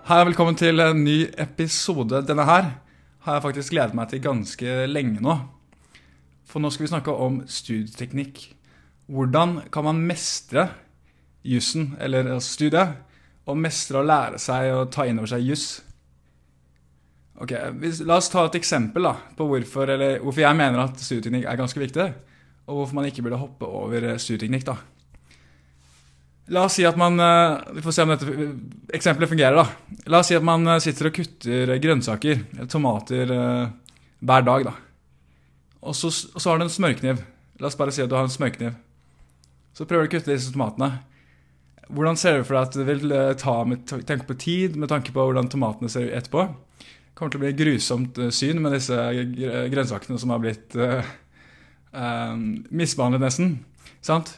Hei, velkommen til en ny episode. Denne her har jeg faktisk gledet meg til ganske lenge nå. For nå skal vi snakke om studieteknikk. Hvordan kan man mestre jussen, eller studiet, og mestre å lære seg å ta inn over seg juss? Ok, la oss ta et eksempel da, på hvorfor jeg mener at studieteknikk er ganske viktig, og hvorfor man ikke burde hoppe over studieteknikk da. La oss si at man, vi får se om dette eksempelet fungerer da. La oss si at man sitter og kutter grønnsaker, eller tomater, hver dag da. Og så har du en smørkniv. La oss bare si at du har en smørkniv. Så prøver du å kutte disse tomatene. Hvordan ser du for deg at det vil tenke på tid, med tanke på hvordan tomatene ser ut etterpå? Det kommer til å bli et grusomt syn med disse grønnsakene som har blitt misbehandlet nesten, sant?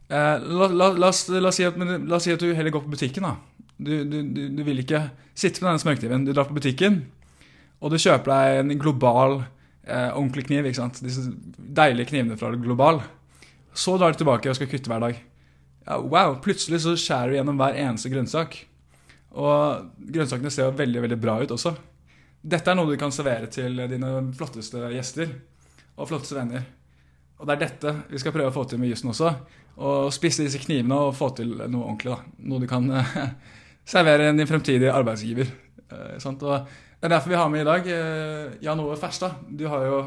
La oss si at du heller går på butikken da. Du vil ikke sitte med denne smørkniven. Du drar på butikken, og du kjøper deg en global, ordentlig kniv, ikke sant? Disse deilige knivene fra global. Så drar du tilbake og skal kutte hver dag. Ja, wow, plutselig så skjærer du gjennom hver eneste grønnsak. Og grønnsakene ser jo veldig, veldig bra ut også. Dette er noe du kan servere til dine flotteste gjester og flotteste venner. Og det er dette vi skal prøve å få til med jussen også. Og spisse disse knivene og få til noe ordentlig da. Noe du kan servere din fremtidige arbeidsgiver. Sant? Og det er derfor vi har med i dag Jan Ove Ferstad. Du har jo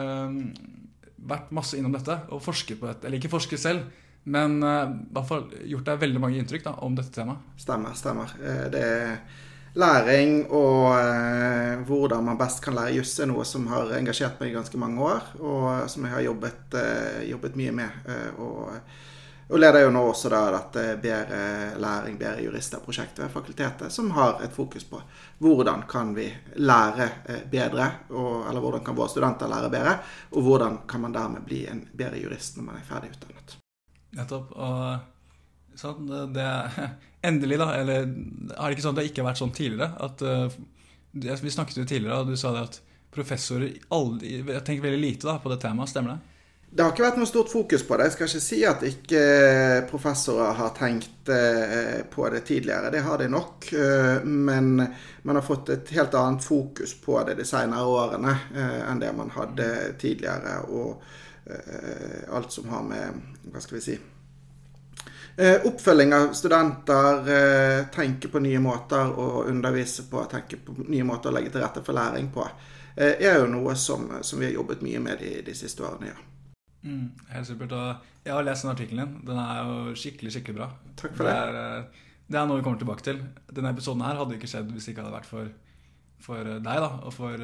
vært masse innom dette og forsket på dette. Eller ikke forsket selv, men i hvert fall gjort deg veldig mange inntrykk da, om dette temaet. Stemmer. Det er læring og hvordan man best kan lære juss er noe som har engasjert meg i ganske mange år, og som jeg har jobbet mye med. Og leder jo nå også da dette bedre læring, bedre jurister-prosjektet ved fakultetet, som har et fokus på hvordan kan vi lære bedre, eller hvordan kan våre studenter lære bedre, og hvordan kan man dermed bli en bedre jurist når man er ferdig utdannet. Nettopp, og sånn, det endelig da, eller har det ikke sånn at det ikke har vært sånn tidligere, at vi snakket jo tidligere, og du sa det at professorer aldri, jeg tenker veldig lite da på det temaet, stemmer det? Det har ikke vært noe stort fokus på det. Jeg skal ikke si at ikke professorer har tenkt på det tidligere. Det har de nok, men man har fått et helt annet fokus på det de senere årene enn det man hadde tidligere, og alt som har med, hva skal vi si, oppfølging av studenter, tenke på nye måter å undervise på, tenke på nye måter å legge til rette for læring på, er jo noe som vi har jobbet mye med de siste årene, ja. Helt supert, og jeg har lest den artikkelen din. Den er jo skikkelig bra. Takk for det. Det er noe vi kommer tilbake til. Denne episoden her hadde ikke skjedd hvis det ikke hadde vært for deg da, og for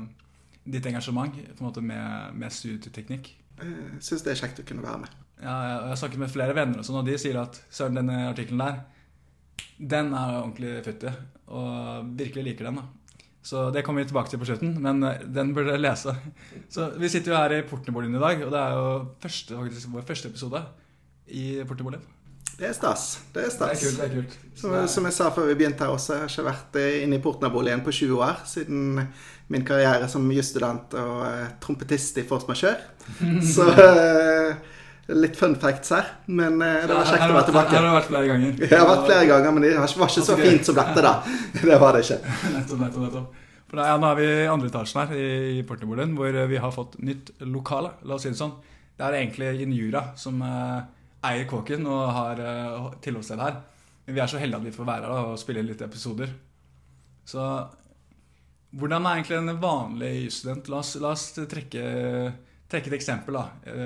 ditt engasjement på en måte med studieteknikk. Jeg synes det er kjekt å kunne være med. Ja, jeg har snakket med flere venner og sånn, og de sier at Søren, denne artikkelen der, den er ordentlig fyttig, og virkelig liker den da. Så det kommer vi tilbake til på slutten, men den burde jeg lese. Så vi sitter jo her i Portnerboligen i dag, og det er jo vår første episode i Portnerboligen. Det er stas. Det er kult. Som jeg sa før vi begynte her også, jeg har ikke vært inne i Portnerboligen på 20 år, siden min karriere som jusstudent og trompetist i Force Majeure. Så litt fun facts her, men det var kjekt å være tilbake. Her har du vært flere ganger. Jeg har vært flere ganger, men det var ikke så fint som dette da. Det var det ikke. Nettopp. For nå er vi i andre etasjen her i Portnerboligen, hvor vi har fått nytt lokale, la oss si det sånn. Det er egentlig Injura som eier kåken og har tilholdssted her. Men vi er så heldige at vi får være her da, og spille litt episoder. Så hvordan er egentlig en vanlig jusstudent? La oss trekke et eksempel da.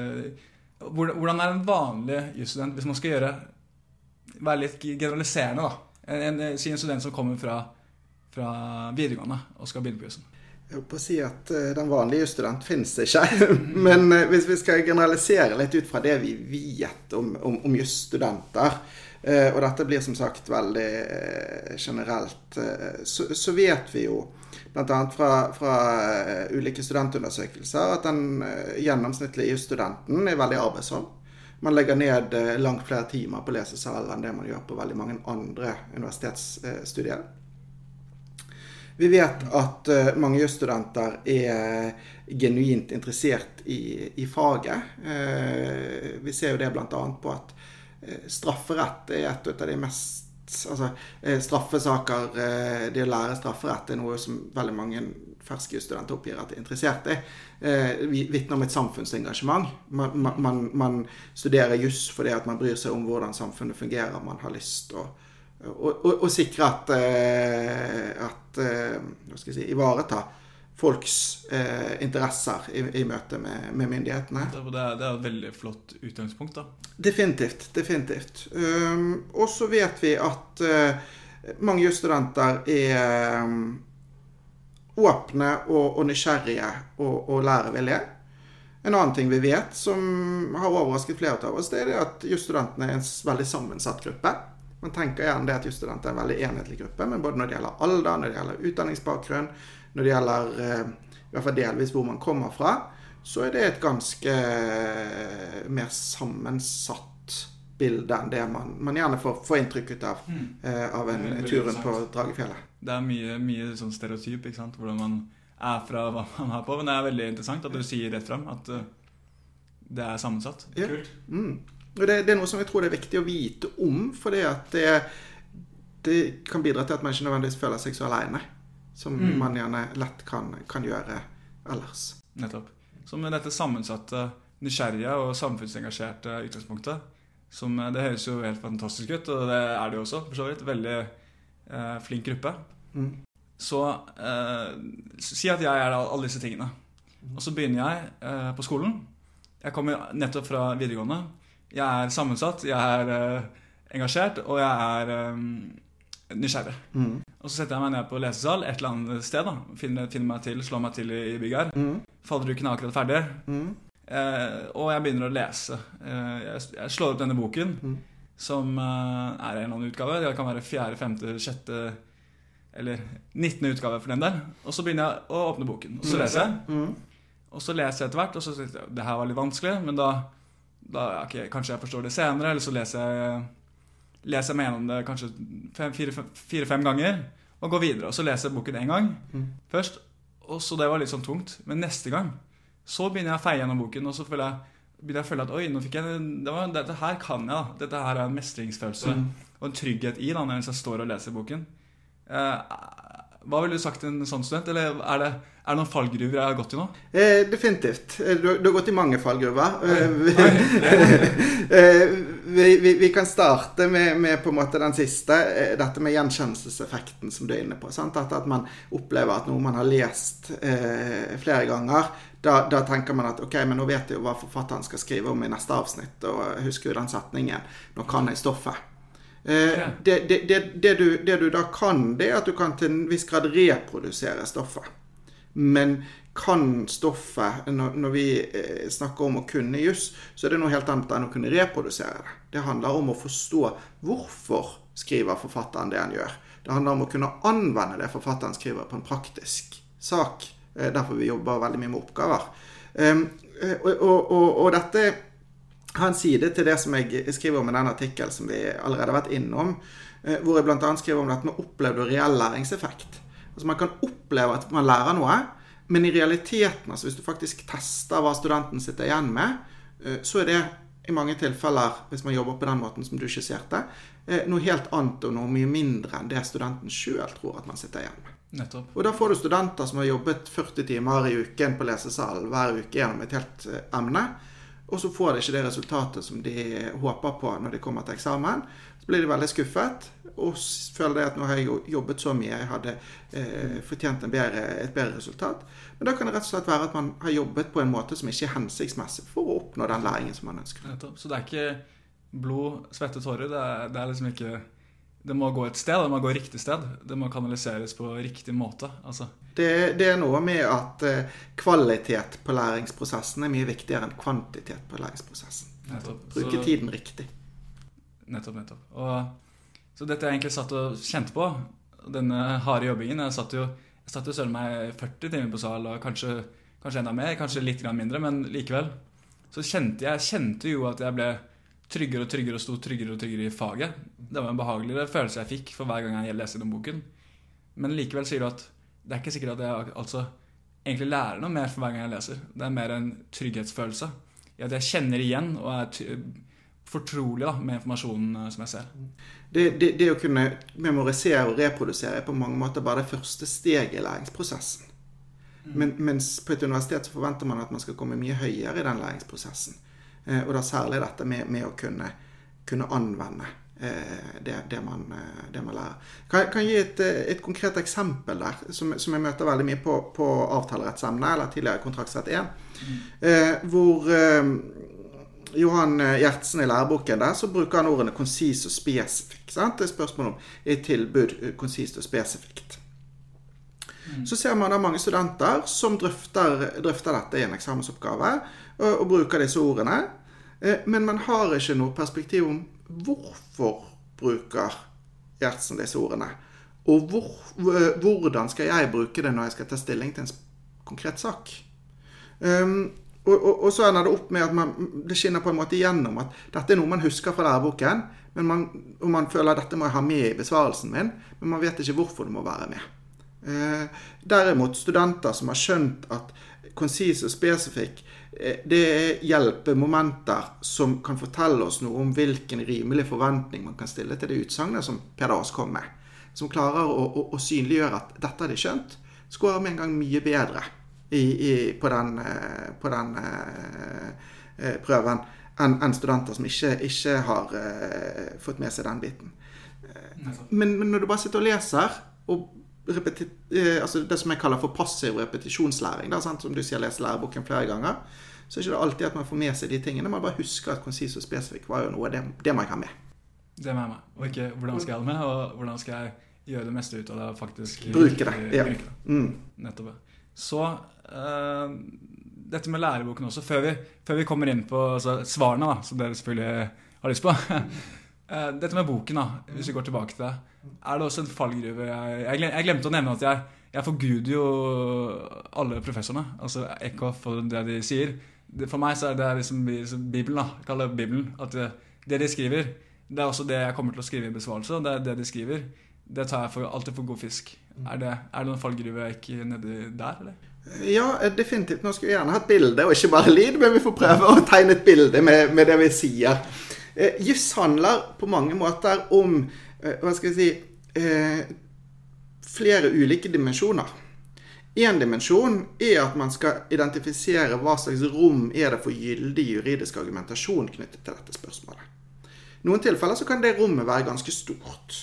Hvordan er en vanlig jusstudent hvis man skal være litt generaliserende da? Si en student som kommer fra videregående og skal begynne på jussen. Jeg håper å si at den vanlige jusstudent finnes ikke, men hvis vi skal generalisere litt ut fra det vi vet om jusstudenter, og dette blir som sagt veldig generelt, så vet vi jo blant annet fra ulike studentundersøkelser at den gjennomsnittlige jusstudenten er veldig arbeidsom. Man legger ned langt flere timer på lesesal enn det man gjør på veldig mange andre universitetsstudier. Vi vet at mange jusstudenter er genuint interessert i faget. Vi ser jo det blant annet på at strafferett er et av de mest Altså, straffesaker, det å lære strafferett er noe som veldig mange ferske studenter oppgir at de er interessert i. Vittner om et samfunnsengasjement. Man studerer juss fordi at man bryr seg om hvordan samfunnet fungerer. Man har lyst å sikre at hva skal jeg si, ivareta folks interesser i møte med myndighetene. Det er et veldig flott utgangspunkt da. Definitivt. Og så vet vi at mange jusstudenter er åpne og nysgjerrige og lærevillige. En annen ting vi vet som har overrasket flere av oss, det er at jusstudentene er en veldig sammensatt gruppe. Man tenker gjerne det at jusstudenter er en veldig enhetlig gruppe, men både når det gjelder alder, når det gjelder utdanningsbakgrunn, når det gjelder i hvert fall delvis hvor man kommer fra, så er det et ganske mer sammensatt bilde enn det man gjerne får inntrykk ut av en tur rundt på Dragefjellet. Det er mye sånn stereotyp, ikke sant? Hvordan man er fra hva man er på, men det er veldig interessant at du sier rett frem at det er sammensatt. Ja. Kult. Og det er noe som jeg tror det er viktig å vite om, for det kan bidra til at man ikke nødvendigvis føler seg så alene, som man gjerne lett kan gjøre ellers. Nettopp. Så med dette sammensatte, nysgjerrige og samfunnsengasjerte utgangspunktet, som det høres jo helt fantastisk ut, og det er det jo også, for så vidt, veldig flink gruppe. Så si at jeg er alle disse tingene. Og så begynner jeg på skolen. Jeg kommer nettopp fra videregående. Jeg er sammensatt, jeg er engasjert, og jeg er nysgjerrig. Og så setter jeg meg ned på lesesal et eller annet sted da. Finner meg til, slår meg til i bygg her. Fadderuken er akkurat ferdig. Og jeg begynner å lese. Jeg slår opp denne boken, som er en eller annen utgave. Det kan være 4., 5., 6. eller 19. utgave for den der. Og så begynner jeg å åpne boken. Og så leser jeg. Og så leser jeg etter hvert, og så sier jeg, det her var litt vanskelig, men da okay, kanskje jeg forstår det senere, eller så leser jeg meg gjennom det kanskje 4-5 ganger, og går videre. Og så leser jeg boken en gang først, og så det var litt sånn tungt. Men neste gang, så begynner jeg å feie gjennom boken, og så begynner jeg å føle at, oi, nå fikk jeg, dette her kan jeg da. Dette her er en mestringsfølelse, og en trygghet i da, når jeg står og leser boken. Hva ville du sagt til en sånn student, eller er det noen fallgruver jeg har gått i nå? Definitivt. Du har gått i mange fallgruver. Vi kan starte med på en måte den siste, dette med gjenkjennelseseffekten som du er inne på. Sant? At man opplever at noe man har lest flere ganger, da tenker man at ok, men nå vet jeg jo hva forfatteren skal skrive om i neste avsnitt, og husker jo den setningen, nå kan jeg stoffet. Det du da kan, det er at du kan til en viss grad reprodusere stoffet. Men kan stoffet, når vi snakker om å kunne juss, så er det noe helt annet enn å kunne reprodusere det. Det handler om å forstå hvorfor skriver forfatteren det han gjør. Det handler om å kunne anvende det forfatteren skriver på en praktisk sak. Derfor vi jobber veldig mye med oppgaver. Og dette har en side til det som jeg skriver om i denne artikkelen som vi allerede har vært innom, hvor jeg blant annet skriver om dette med opplevd og reell læringseffekt. Altså man kan oppleve at man lærer noe, men i realiteten, altså hvis du faktisk tester hva studenten sitter igjen med, så er det i mange tilfeller, hvis man jobber på den måten som du skisserte, noe helt annet og noe mye mindre enn det studenten selv tror at man sitter igjen med. Nettopp. Og da får du studenter som har jobbet 40 timer i uken på lesesalen hver uke gjennom et helt emne, og så får de ikke det resultatet som de håper på når de kommer til eksamen. Så blir de veldig skuffet, og føler de at nå har jeg jobbet så mye, jeg hadde fortjent et bedre resultat. Men da kan det rett og slett være at man har jobbet på en måte som ikke er hensiktsmessig for å oppnå den læringen som man ønsker. Så det er ikke blod, svette, tårer, det er liksom ikke... Det må gå et sted, det må gå riktig sted. Det må kanaliseres på riktig måte. Altså. Det er noe med at kvalitet på læringsprosessen er mye viktigere enn kvantitet på læringsprosessen. Bruke tiden riktig. Nettopp. Så dette jeg egentlig satt og kjente på, denne harde jobbingen, jeg satt jo selv meg 40 timer på sal, og kanskje enda mer, kanskje litt mindre, men likevel. Så kjente jo at jeg ble tryggere og sto tryggere i faget. Det var en behageligere følelse jeg fikk for hver gang jeg leser den boken. Men likevel sier du at det er ikke sikkert at jeg altså egentlig lærer noe mer for hver gang jeg leser. Det er mer en trygghetsfølelse. I at jeg kjenner igjen og fortrolig da, med informasjonen som jeg ser. Det å kunne memorisere og reprodusere er på mange måter bare det første steget i læringsprosessen. Mens på et universitet så forventer man at man skal komme mye høyere i den læringsprosessen. Og da særlig dette med å kunne anvende det man lærer. Kan gi et konkret eksempel der, som jeg møter veldig mye på avtalerettsemne, eller tidligere kontraktsrett 1, hvor Johan Gjertsen i læreboken der, så bruker han ordene konsis og spesifikk. Sant? Det er spørsmål om et tilbud konsist og spesifikt. Så ser man da mange studenter som drøfter dette i en eksamensoppgave, og bruker disse ordene, men man har ikke noe perspektiv om hvorfor bruker Gjertsen disse ordene, og hvordan skal jeg bruke det når jeg skal ta stilling til en konkret sak. Og så ender det opp med at det skinner på en måte igjennom at dette er noe man husker fra læreboken, og man føler at dette må jeg ha med i besvarelsen min, men man vet ikke hvorfor det må være med. Derimot studenter som har skjønt at konsis og spesifikk, det er hjelpemomenter som kan fortelle oss noe om hvilken rimelig forventning man kan stille til det utsagnet som Peder Aas kom med, som klarer å synliggjøre at dette har de skjønt, skårer med en gang mye bedre på den prøven enn studenter som ikke har fått med seg den biten. Men når du bare sitter og leser, og altså det som jeg kaller for passiv repetisjonslæring, da, sant? Som du sier, leser læreboken flere ganger, så er ikke det alltid at man får med seg de tingene, man bare husker at konsis og spesifikk var jo noe, det må jeg ha med. Det må jeg med, og ikke hvordan skal jeg ha det med, og hvordan skal jeg gjøre det meste ut av det, faktisk bruke det, ja. Nettopp. Så dette med læreboken også, før vi kommer inn på svarene da, som dere selvfølgelig har lyst på. Dette med boken da, hvis vi går tilbake til det, er det også en fallgruve. Jeg glemte å nevne at jeg forguder jo alle professorene, altså Eckhoff og det de sier. For meg så er det liksom Bibelen da, jeg kaller det Bibelen, at det de skriver, det er også det jeg kommer til å skrive i besvarelse, det de skriver, det tar jeg alltid for god fisk. Er det noen fallgruve jeg ikke nedi der, eller? Ja, definitivt. Nå skal vi gjerne ha et bilde, og ikke bare lyd, men vi får prøve å tegne et bilde med det vi sier. Juss handler på mange måter om, hva skal jeg si, flere ulike dimensjoner. En dimensjon er at man skal identifisere hva slags rom er det for gyldig juridisk argumentasjon knyttet til dette spørsmålet. I noen tilfeller så kan det rommet være ganske stort.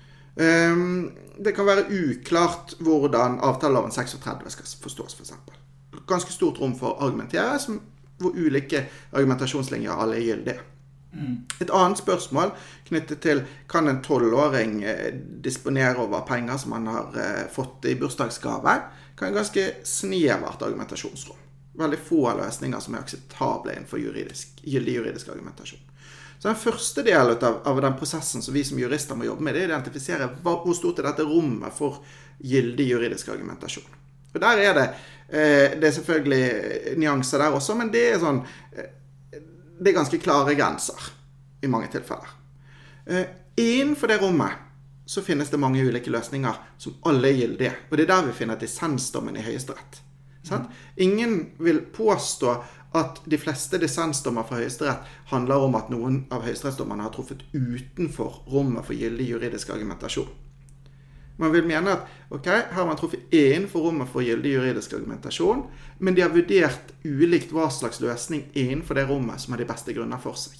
Det kan være uklart hvordan avtaleloven 36 skal forstås, for eksempel. Ganske stort rom for å argumentere, hvor ulike argumentasjonslinjer alle er gyldige. Et annet spørsmål knyttet til kan en 12-åring disponere over penger som man har fått i bursdagsgave, kan en ganske snevert argumentasjonsrom. Veldig få løsninger som er akseptable innenfor gyldig juridisk argumentasjon. Så den første delen av den prosessen som vi som jurister må jobbe med, det er å identifisere hvor stort er dette rommet for gyldig juridisk argumentasjon. Og der er det selvfølgelig nyanser der også, men det er ganske klare grenser i mange tilfeller. Innenfor det rommet så finnes det mange ulike løsninger som alle er gyldige, og det er der vi finner dissensdommen i Høyesterett. Ingen vil påstå at de fleste dissensdommer fra Høyesterett handler om at noen av høyesterettsdommerne har truffet utenfor rommet for gyldig juridisk argumentasjon. Man vil mene at, her har man truffet innenfor rommet for gyldig juridisk argumentasjon, men de har vurdert ulikt hva slags løsning innenfor det rommet som har de beste grunner for seg.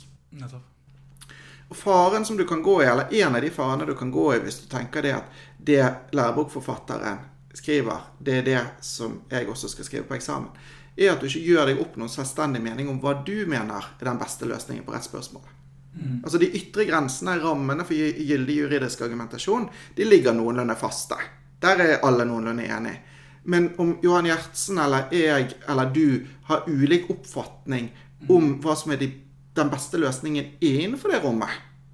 Og faren som du kan gå i, eller en av de farene du kan gå i hvis du tenker det at det lærebokforfatteren skriver, det er det som jeg også skal skrive på eksamen, er at du ikke gjør deg opp noen selvstendig mening om hva du mener er den beste løsningen på rettsspørsmålet. Altså de ytre grensene, rammene for gyldig juridisk argumentasjon, de ligger noenlunde faste. Der er alle noenlunde enige. Men om Johan Gjertsen eller jeg eller du har ulik oppfatning om hva som er den beste løsningen innenfor det rommet,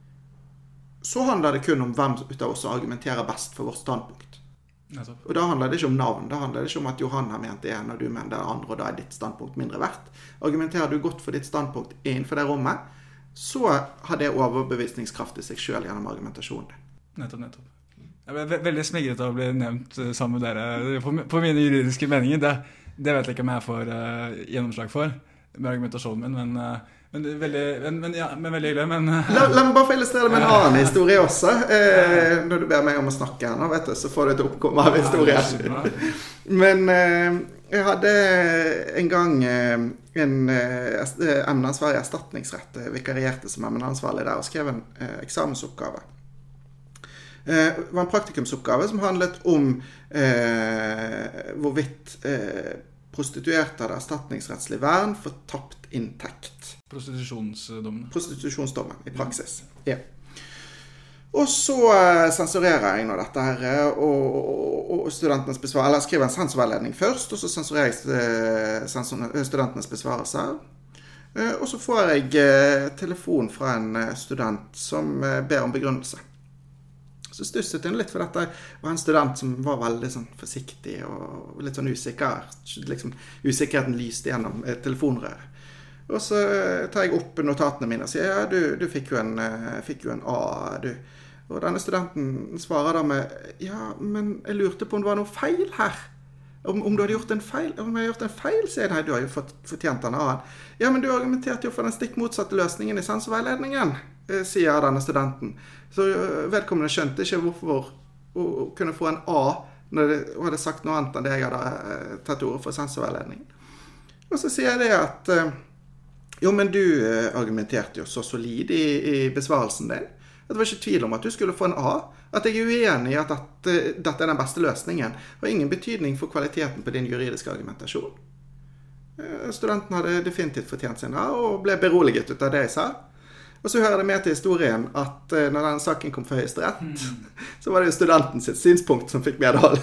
så handler det kun om hvem av oss argumenterer best for vårt standpunkt. Og da handler det ikke om navn, da handler det ikke om at Johan har ment det ene og du mener det andre, og da er ditt standpunkt mindre verdt. Argumenterer du godt for ditt standpunkt innenfor det rommet, så har det overbevisningskraft i seg selv gjennom argumentasjonen. Nettopp. Jeg ble veldig smigret av å bli nevnt sammen med dere på mine juridiske meninger. Det vet jeg ikke om jeg får gjennomslag for. med argumentasjonen min, men veldig hyggelig, men... La meg bare få illustrere det med en annen historie også. Når du ber meg om å snakke her nå, vet du, så får du et oppkomme av historie. Men jeg hadde en gang emneansvarlig erstatningsrett, vikarierte som emneansvarlig der, og skrev en eksamensoppgave. Det var en praktikumsoppgave som handlet om hvorvidt prostituerte hadde erstatningsrettslig vern for tapt inntekt. Prostitusjonsdommen i praksis. Ja. Og så sensurerer jeg nå dette her, og studentenes besvarelse, eller skriver en sensorveiledning først, og så sensurerer jeg studentenes besvarelser. Og så får jeg telefon fra en student som ber om begrunnelse. Så stusset hun litt, for dette var en student som var veldig sånn forsiktig og litt sånn usikker. Liksom, usikkerheten lyste gjennom telefonrøret. Og så tar jeg opp notatene mine og sier, ja, du fikk jo en A, du. Og denne studenten svarer da med, ja, men jeg lurte på om det var noe feil her. Om du hadde gjort en feil. Om jeg hadde gjort en feil, sier jeg, nei, du har jo fortjent en A. Ja, men du argumenterte jo for den stikk motsatte løsningen i sensorveiledningen, sier denne studenten. Så vedkommende skjønte ikke hvorfor å kunne få en A når hun hadde sagt noe annet enn det jeg hadde tatt ord for sensorveiledningen. Og så sier jeg det at jo, men du argumenterte jo så solid i besvarelsen din. At det var ikke tvil om at du skulle få en A. At jeg er uenig i at dette er den beste løsningen. Og ingen betydning for kvaliteten på din juridiske argumentasjon. Studenten hadde definitivt fortjent sin A og ble beroliget ut av det jeg sa. Og så hører det med til historien at når denne saken kom for Høyesterett, så var det jo studenten sitt synspunkt som fikk medhold.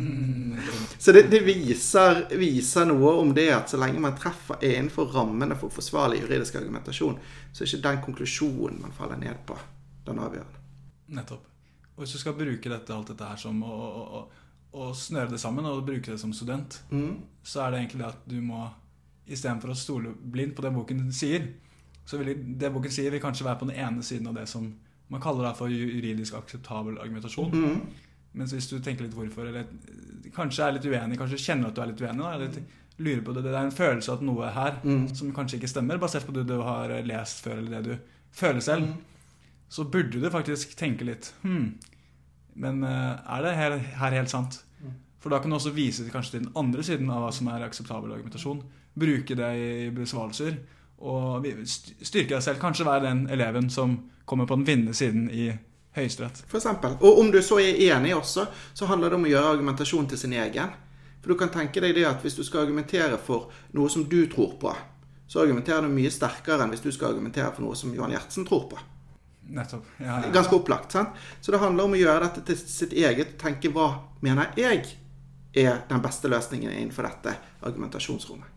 Så det viser noe om det at så lenge man treffer innenfor rammene for forsvarlig juridisk argumentasjon, så er ikke den konklusjonen man faller ned på den avgjørende. Nettopp. Og hvis du skal bruke alt dette her som å snøre det sammen og bruke det som student, så er det egentlig det at du må, i stedet for å stole blind på det boken sier, så vil det boken sier vil kanskje være på den ene siden av det som man kaller for juridisk akseptabel argumentasjon. Mens hvis du tenker litt hvorfor, eller kanskje er litt uenig, kanskje kjenner at du er litt uenig, eller lurer på det, det er en følelse av at noe her som kanskje ikke stemmer, basert på det du har lest før, eller det du føler selv, så burde du faktisk tenke litt, men er det her helt sant? For da kan du også vise kanskje til den andre siden av hva som er akseptabel argumentasjon, bruke det i besvarelser, og styrke deg selv, kanskje være den eleven som kommer på den vinnende siden i Høyesterett. For eksempel. Og om du så er enig også, så handler det om å gjøre argumentasjon til sin egen. For du kan tenke deg det at hvis du skal argumentere for noe som du tror på, så argumenterer du mye sterkere enn hvis du skal argumentere for noe som Johan Gjertsen tror på. Nettopp. Ja. Ganske opplagt, sant? Så det handler om å gjøre dette til sitt eget, tenke hva mener jeg er den beste løsningen innenfor dette argumentasjonsrommet.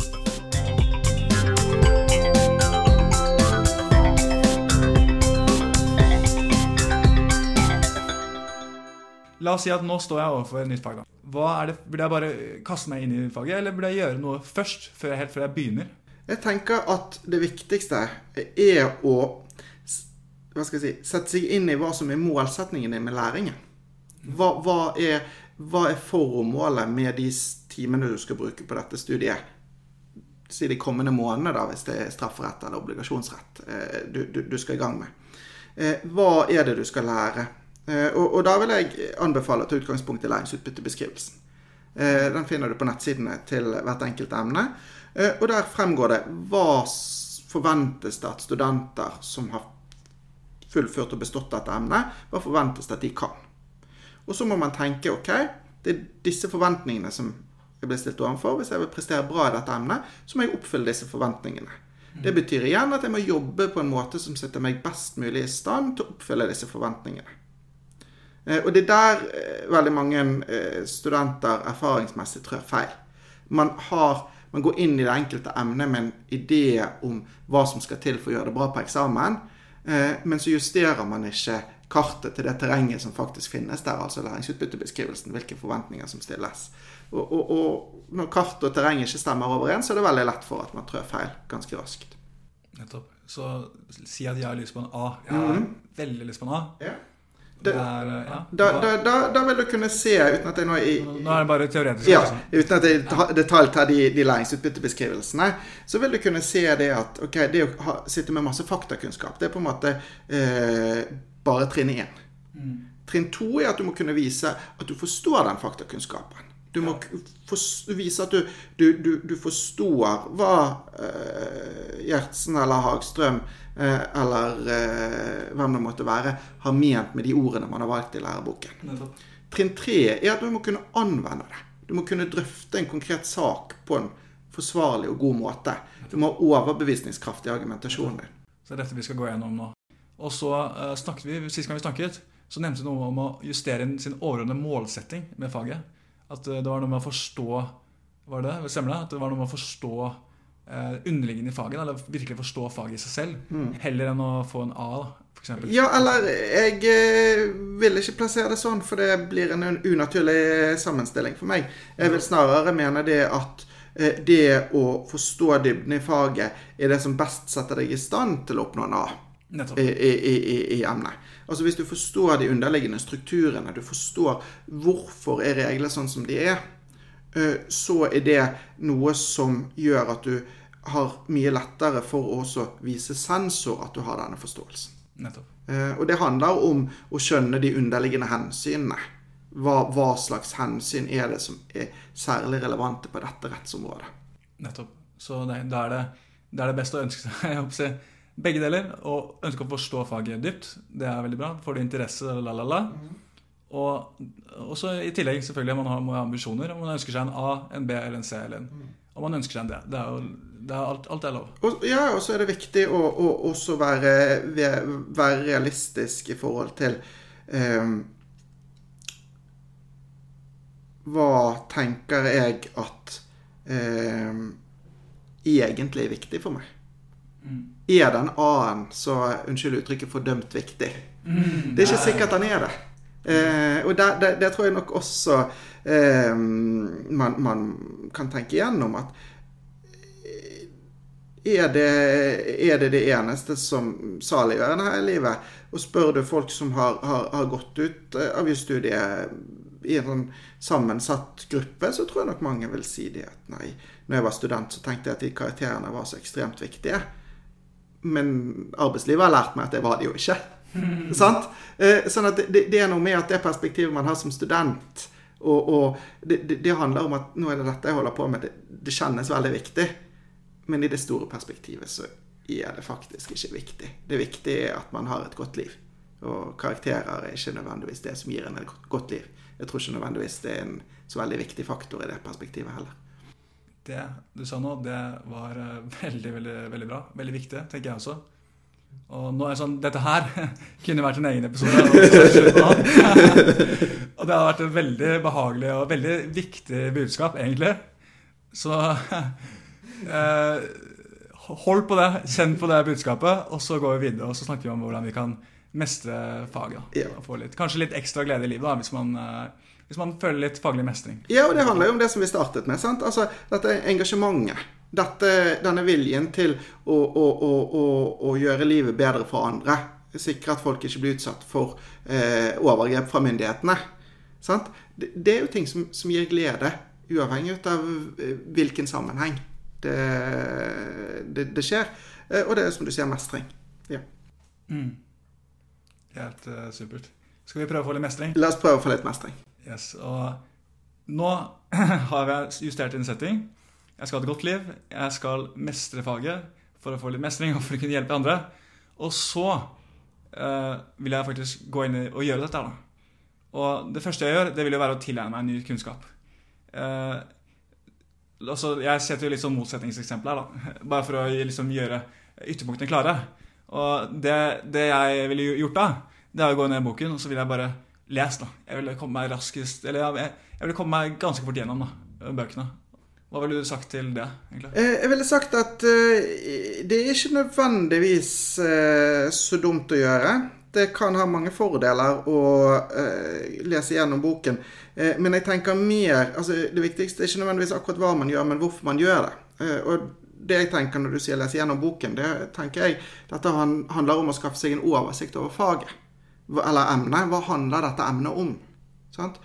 La oss si at nå står jeg overfor et nytt fag. Da. Burde jeg bare kaste meg inn i faget, eller burde jeg gjøre noe først, helt før jeg begynner? Jeg tenker at det viktigste er å sette seg inn i hva som er målsetningen din med læringen. Hva er formålet med de timene du skal bruke på dette studiet? Si de kommende månedene da, hvis det er strafferett eller obligasjonsrett du skal i gang med. Hva er det du skal lære? Og da vil jeg anbefale å ta utgangspunkt i læringsutbyttebeskrivelsen. Den finner du på nettsidene til hvert enkelt emne. Og der fremgår det hva forventes det at studenter som har fullført og bestått dette emnet, hva forventes det at de kan. Og så må man tenke, ok, det er disse forventningene som jeg blir stilt overfor. Hvis jeg vil prestere bra i dette emnet, så må jeg oppfylle disse forventningene. Det betyr igjen at jeg må jobbe på en måte som setter meg best mulig i stand til å oppfylle disse forventningene. Og det er der veldig mange studenter erfaringsmessig trør feil. Man går inn i det enkelte emnet med en idé om hva som skal til for å gjøre det bra på eksamen, men så justerer man ikke kartet til det terrenget som faktisk finnes der, altså læringsutbyttebeskrivelsen, hvilke forventninger som stilles. Og når kart og terreng ikke stemmer overens, så er det veldig lett for at man trør feil ganske raskt. Nettopp. Så si at jeg har lyst på en A. Jeg har veldig lyst på en A. Ja. Da vil du kunne se, uten at jeg nå Nå det bare teoretisk. Ja, uten at jeg detalj tar de læringsutbyttebeskrivelsene, så vil du kunne se det at, ok, det å sitte med masse faktakunnskap, det på en måte bare trinn 1. Trinn 2 at du må kunne vise at du forstår den faktakunnskapen. Du må vise at du forstår hva Gjertsen eller Hagstrøm eller hvem det måtte være har ment med de ordene man har valgt i læreboken. Trinn 3 at du må kunne anvende det. Du må kunne drøfte en konkret sak på en forsvarlig og god måte. Du må ha overbevisningskraft i argumentasjonen din. Så det dette vi skal gå gjennom nå. Og så snakket vi, sist gang vi snakket, så nevnte vi noe om å justere sin overordnede målsetting med faget. At det var noe med å forstå, var det? Stemmer det? At det var noe med å forstå underliggende i faget, eller virkelig forstå faget i seg selv, heller enn å få en A, for eksempel. Ja, eller jeg vil ikke plassere det sånn, for det blir en unaturlig sammenstilling for meg. Jeg vil snarere mene det at det å forstå dybden i faget det som best setter deg i stand til å oppnå en A i emnet. Altså hvis du forstår de underliggende strukturene, du forstår hvorfor regler sånn som de så det noe som gjør at du har mye lettere for å også vise sensor at du har denne forståelsen. Nettopp. Og det handler om å skjønne de underliggende hensynene. Hva slags hensyn det som særlig relevante på dette rettsområdet. Nettopp. Så da det best å ønske seg begge deler, og ønske å forstå faget dypt. Det veldig bra. Får du interesse, lalala. Og så i tillegg selvfølgelig må man ha ambisjoner om man ønsker seg en A, en B eller en C eller om man ønsker seg en D. Alt lov. Og så det viktig å også være realistisk i forhold til hva tenker jeg at egentlig viktig for meg. Det en A-en så, unnskyld uttrykket, fordømt viktig. Det ikke sikkert han det. Og det tror jeg nok også man kan tenke igjennom at det eneste som saliggjør her i livet, og spør du folk som har gått ut av jusstudiet i en sånn sammensatt gruppe, så tror jeg nok mange vil si det at nei, når jeg var student så tenkte jeg at de karakterene var så ekstremt viktige, men arbeidslivet har lært meg at det var de jo ikke. Sant? Sånn at det noe med at det perspektivet man har som student og det handler om at nå det dette jeg holder på med det kjennes veldig viktig, men i det store perspektivet så det faktisk ikke viktig. Det viktige at man har et godt liv, og karakterer ikke nødvendigvis det som gir en et godt liv. Jeg tror ikke nødvendigvis det en så veldig viktig faktor i det perspektivet heller. Det du sa nå, det var veldig, veldig, veldig bra. Veldig viktig, tenker jeg også. Og nå sånn, dette her kunne vært en egen episode. Og det har vært et veldig behagelig og veldig viktig budskap, egentlig. Så hold på det, kjenn på det budskapet, og så går vi videre, og så snakker vi om hvordan vi kan mestre faget. Og få kanskje litt ekstra glede i livet, da, hvis man føler litt faglig mestring. Ja, og det handler jo om det som vi startet med, sant? Altså, dette engasjementet. Denne viljen til å gjøre livet bedre for andre, sikre at folk ikke blir utsatt for overgrep fra myndighetene. Sant? Det jo ting som gir glede, uavhengig av hvilken sammenheng det skjer. Og det som du sier, mestring. Ja. Helt supert. Skal vi prøve å få litt mestring? La oss prøve å få litt mestring. Yes, og nå har vi justert en setting. Jeg skal ha et godt liv, jeg skal mestre faget for å få litt mestring og for å kunne hjelpe andre. Og så vil jeg faktisk gå inn og gjøre dette da. Og det første jeg gjør, det vil jo være å tilegne meg en ny kunnskap. Altså, jeg setter jo litt sånn motsetningseksempler da, bare for å liksom gjøre ytterpunktene klare. Og det jeg ville gjort da, det å gå ned i boken, og så vil jeg bare lese da. Jeg vil komme meg raskest, eller jeg vil komme meg ganske fort gjennom da, bøkene. Hva ville du sagt til det, egentlig? Jeg ville sagt at det ikke nødvendigvis så dumt å gjøre. Det kan ha mange fordeler å lese gjennom boken. Men jeg tenker mer, altså det viktigste ikke nødvendigvis akkurat hva man gjør, men hvorfor man gjør det. Og det jeg tenker når du sier lese gjennom boken, det tenker jeg, dette handler om å skaffe seg en oversikt over faget. eller emnet, hva handler dette emnet om? Sant?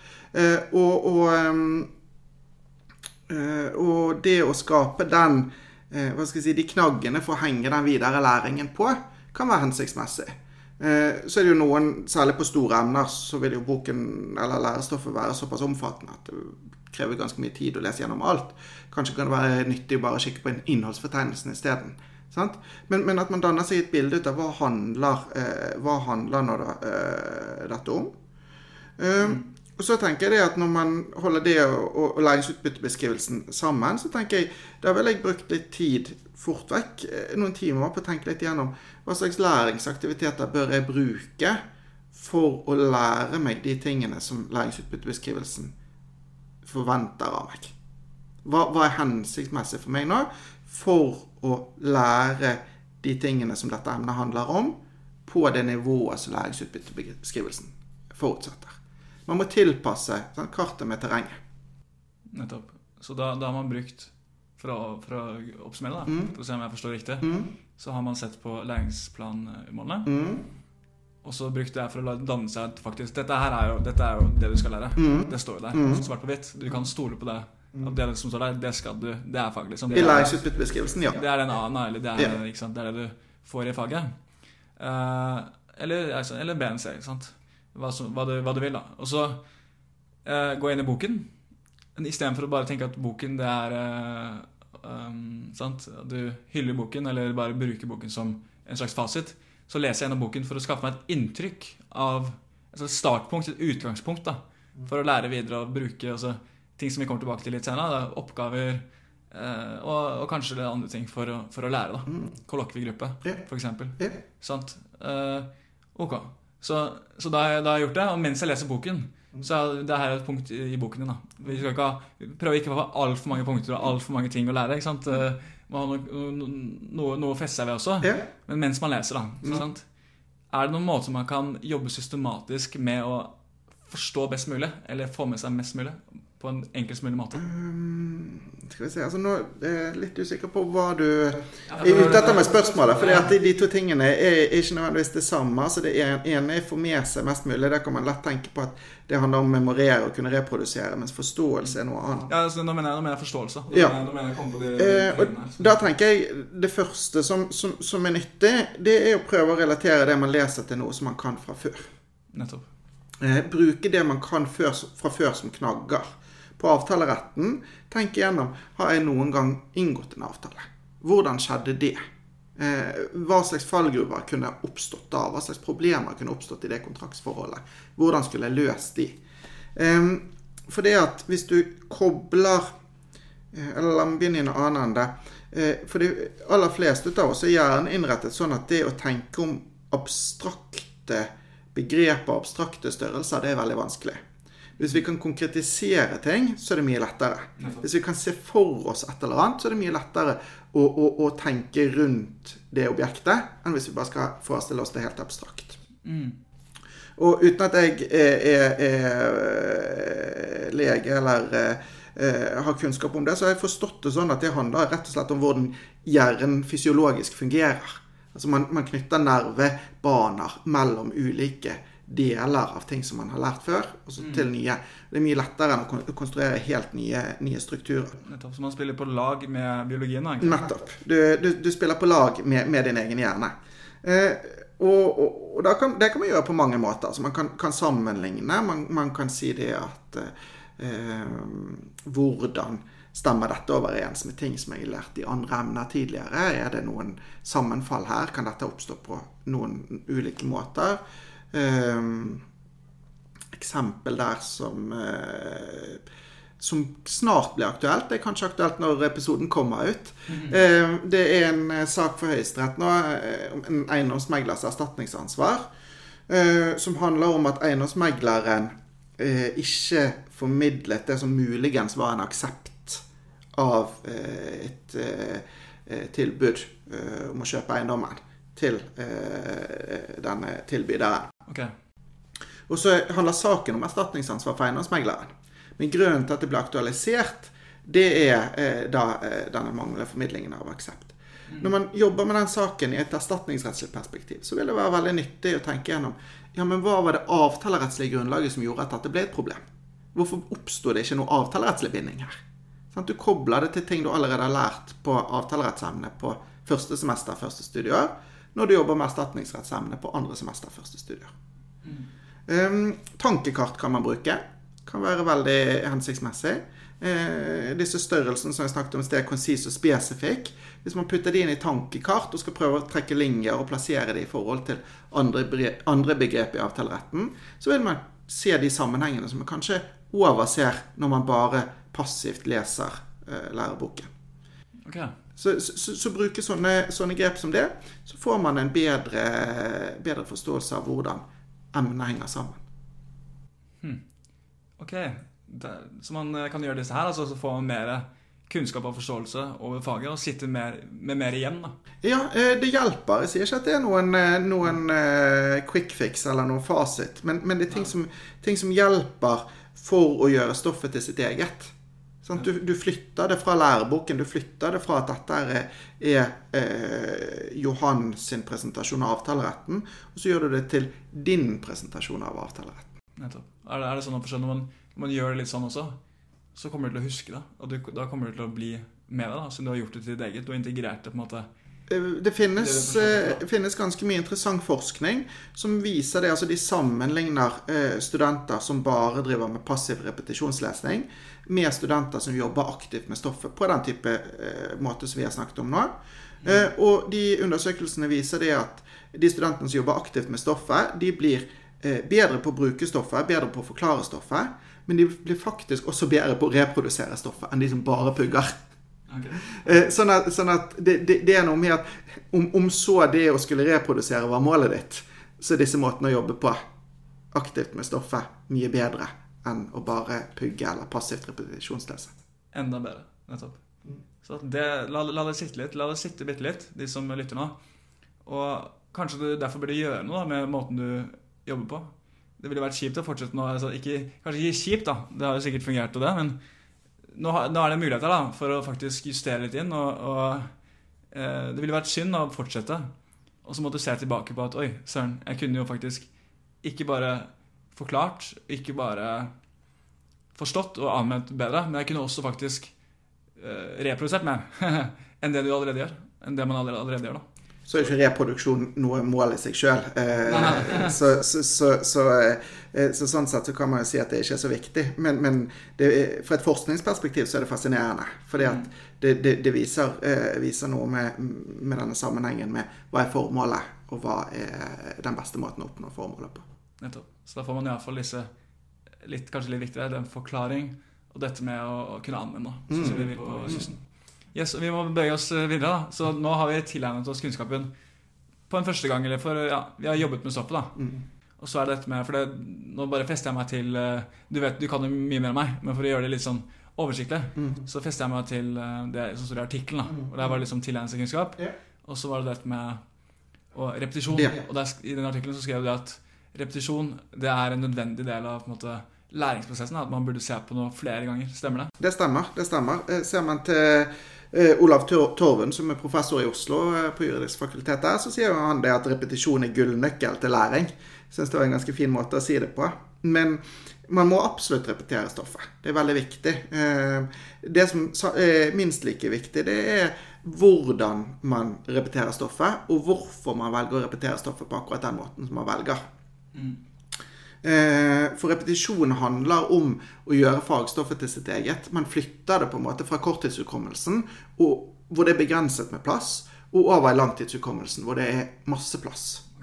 Og det å skape den, hva skal jeg si, de knaggene for å henge den videre læringen på, kan være hensiktsmessig. Så det jo noen, særlig på store emner, så vil jo boken eller lærestoffet være såpass omfattende at det krever ganske mye tid å lese gjennom alt. Kanskje kan det være nyttig å bare kikke på innholdsfortegnelsen i stedet. Sant? Men at man danner seg et bilde ut av hva handler nå dette om. Og så tenker jeg det at når man holder det og læringsutbyttebeskrivelsen sammen, så tenker jeg, da vil jeg brukt litt tid fort vekk, noen timer på å tenke litt gjennom hva slags læringsaktiviteter bør jeg bruke for å lære meg de tingene som læringsutbyttebeskrivelsen forventer av meg. Hva er hensiktsmessig for meg nå for å lære de tingene som dette emnet handler om på det nivået som læringsutbyttebeskrivelsen forutsetter. Man må tilpasse kartet med terrenget. Nettopp. Så da har man brukt, for å oppsummere da, for å se om jeg forstår riktig, så har man sett på læringsplanmålene, og så brukt det for å danne seg at faktisk, dette er jo det du skal lære. Det står jo der, svart på hvitt. Du kan stole på det. At det som står der, det er fag liksom. I læringsutbyttebeskrivelsen, ja. Det er den A-en, eller det er, ikke sant? Det er det du får i faget. Eller BNC, ikke sant? Hva du vil da. Og så gå inn i boken, i stedet for å bare tenke at boken det er sant? Du hyller boken, eller bare bruker boken som en slags fasit. Så leser jeg gjennom boken for å skaffe meg et inntrykk av et startpunkt, et utgangspunkt da, for å lære videre og bruke ting som vi kommer tilbake til litt senere, da, oppgaver og kanskje det andre ting for å lære da. Kollokviegruppe, for eksempel. Sant? Ok. Så da har jeg gjort det, og mens jeg leser boken, så det her et punkt i boken din da. Vi skal prøve ikke å ha alt for mange punkter og alt for mange ting å lære, ikke sant? Noe fesser ved også, men mens man leser da, sant? Er det noen måte man kan jobbe systematisk med å forstå best mulig, eller få med seg mest mulig, på en enklest mulig måte? Skal vi se, altså nå er jeg litt usikker på hva du er ute etter med spørsmålet, fordi at de to tingene er ikke nødvendigvis det samme, så det ene er for med seg mest mulig, der kan man lett tenke på at det handler om å memorere og kunne reprodusere, mens forståelse er noe annet. Ja, altså, nå mener jeg forståelse. Ja. Nå mener jeg komme på de da tenker jeg, det første som er nyttig, det er å prøve å relatere det man leser til noe som man kan fra før. Nettopp. Bruke det man kan fra før som knagger. På avtaleretten, tenk igjennom, har jeg noen gang inngått en avtale? Hvordan skjedde det? Hva slags fallgruver kunne oppstått da? Hva slags problemer kunne oppstått i det kontraktsforholdet? Hvordan skulle jeg løst de? For det at hvis du kobler, eller la meg begynne i en annen ende, for de aller fleste av oss er gjerne innrettet sånn at det å tenke om abstrakte begreper, abstrakte størrelser, det er veldig vanskelig. Hvis vi kan konkretisere ting, så er det mye lettere. Hvis vi kan se for oss et eller annet, så er det mye lettere å tenke rundt det objektet, enn hvis vi bare skal forestille oss det helt abstrakt. Og uten at jeg er lege eller har kunnskap om det, så har jeg forstått det sånn at det handler rett og slett om hvordan hjernen fysiologisk fungerer. Altså man knytter nervebaner mellom ulike deler av ting som man har lært før, og så til nye. Det er mye lettere enn å konstruere helt nye strukturer. Nettopp, så man spiller på lag med biologien da, egentlig? Nettopp. Du spiller på lag med din egen hjerne. Og det kan man gjøre på mange måter. Altså man kan sammenligne, man kan si det at hvordan stemmer dette overens med ting som jeg har lært i andre emner tidligere? Er det noen sammenfall her? Kan dette oppstå på noen ulike måter? Eksempel der som snart blir aktuelt. Det er kanskje aktuelt når episoden kommer ut. Det er en sak for Høyesterett nå om en eiendomsmeglers erstatningsansvar, som handler om at eiendomsmegleren ikke formidlet det som muligens var en aksept av et tilbud om å kjøpe eiendommen til denne tilbyderen. Okay. Og så handler saken om erstatningsansvar for eiendomsmegleren. Men grunnen til at det ble aktualisert, det er da denne manglende formidlingen av aksept. Når man jobber med den saken i et erstatningsrettslig perspektiv, så vil det være veldig nyttig å tenke gjennom, ja, men hva var det avtalerettslige grunnlaget som gjorde at dette ble et problem? Hvorfor oppstod det ikke noe avtalerettslig binding her? Sånn, du kobler det til ting du allerede har lært på avtalerettsemne på første semester, første studieår, når du jobber med erstatningsrettsemne på andre semester, første studieår. Tankekart kan man bruke. Kan være veldig hensiktsmessig. Disse størrelsene som jeg snakket om, det er konsis og spesifik. Hvis man putter de inn i tankekart og skal prøve å trekke linjer og plassere de i forhold til andre begrep i avtaleretten, så vil man se de sammenhengene som man kanskje overser når man bare passivt leser læreboken. Okay. Så bruke sånne grep som det, så får man en bedre forståelse av hvordan emnene henger sammen. Ok, så man kan gjøre disse her, altså så får man mer kunnskap og forståelse over faget, og sitte med mer igjen da. Ja, det hjelper. Jeg sier ikke at det er noen quick fix eller noen fasit, men det er ting som hjelper for å gjøre stoffet til sitt eget. Sånn, du flytter det fra læreboken, du flytter det fra at dette er Johan sin presentasjon av avtaleretten, og så gjør du det til din presentasjon av avtaleretten. Nettopp. Er det sånn å forstå når man gjør det litt sånn også, så kommer du til å huske det, og da kommer du til å bli med det da, siden du har gjort det til ditt eget, du har integrert det på en måte. Det finnes ganske mye interessant forskning som viser det, altså de sammenligner studenter som bare driver med passiv repetisjonslesning med studenter som jobber aktivt med stoffet på den type måte som vi har snakket om nå. Og de undersøkelsene viser det at de studentene som jobber aktivt med stoffet, de blir bedre på å bruke stoffet, bedre på å forklare stoffet, men de blir faktisk også bedre på å reprodusere stoffet enn de som bare pugger. Okay. Sånn at det er noe med at om så det å skulle reprodusere var målet ditt, så er disse måtene å jobbe på aktivt med stoffet mye bedre enn å bare pugge eller passivt repetisjonslese. Enda bedre, nettopp. Så la det sitte litt, la det sitte bitte litt, de som lytter nå. Og kanskje du derfor burde gjøre noe da, med måten du jobber på. Det ville vært kjipt å fortsette nå, altså kanskje ikke kjipt da, det har jo sikkert fungert og det, men nå er det muligheter da, for å faktisk justere litt inn, og det ville vært synd å fortsette. Og så må du se tilbake på at, oi, søren, jeg kunne jo faktisk ikke bare forklart, ikke bare forstått og anmeldt bedre, men jeg kunne også faktisk reprodusert mer enn det du allerede gjør, enn det man allerede gjør da. Så er ikke reproduksjon noe mål i seg selv. Så sånn sett så kan man jo si at det ikke er så viktig. Men fra et forskningsperspektiv så er det fascinerende. Fordi at det viser noe med denne sammenhengen med hva er formålet, og hva er den beste måten å oppnå formålet på. Nettopp. Så da får man i hvert fall kanskje litt viktigere, den forklaring, og dette med å kunne anvende, så vi vil på kysten. Yes, vi må bøye oss videre da. Så nå har vi tilegnet oss kunnskapen på en første gang, eller vi har jobbet med stoffet da. Og så er det dette med, nå bare fester jeg meg til, du kan jo mye mer enn meg, men for å gjøre det litt sånn oversiktlig, så fester jeg meg til det som står i artikkelen da. Og der var det liksom tilegnelse kunnskap, og så var det dette med repetisjon. Og i den artikkelen så skrev det at repetisjon, det er en nødvendig del av på en måte læringsprosessen, at man burde se på noe flere ganger. Stemmer det? Det stemmer. Ser man til Olav Torvund, som er professor i Oslo på juridisk fakultet der, så sier han det at repetisjon er gullnøkkel til læring. Jeg synes det var en ganske fin måte å si det på. Men man må absolutt repetere stoffet. Det er veldig viktig. Det som er minst like viktig, det er hvordan man repeterer stoffet, og hvorfor man velger å repetere stoffet på akkurat den måten som man velger. For repetisjon handler om å gjøre fagstoffet til sitt eget. Man flytter det på en måte fra korttidshukommelsen, hvor det er begrenset med plass, og over i langtidshukommelsen, hvor det er masse plass.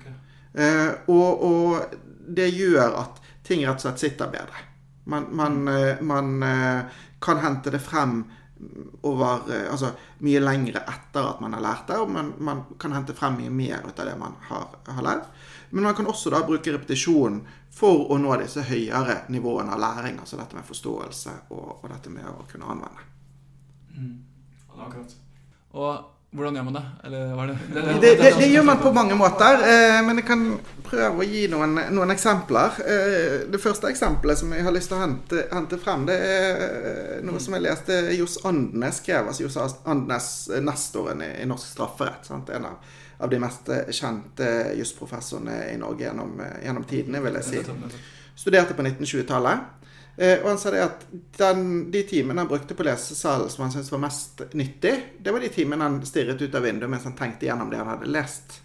Og det gjør at ting rett og slett sitter bedre. Man kan hente det frem over, altså mye lengre etter at man har lært det, og man kan hente frem mye mer ut av det man har lært. Men man kan også da bruke repetisjon for å nå disse høyere nivåene av læring, altså dette med forståelse og dette med å kunne anvende. Akkurat. Og hvordan gjør man det? Eller var det gjør man på mange måter, men jeg kan prøve å gi noen eksempler. Det første eksempelet som jeg har lyst til å hente frem, det noe som jeg leste Johs Andenæs skrev, altså Johs Andenæs nestoren i norsk strafferett, sant? En av de mest kjente jusprofessorene i Norge gjennom tidene, vil jeg si. Studerte på 1920-tallet. Og han sa det at de timene han brukte på lesesalen som han syntes var mest nyttig, det var de timene han stirret ut av vinduet mens han tenkte gjennom det han hadde lest.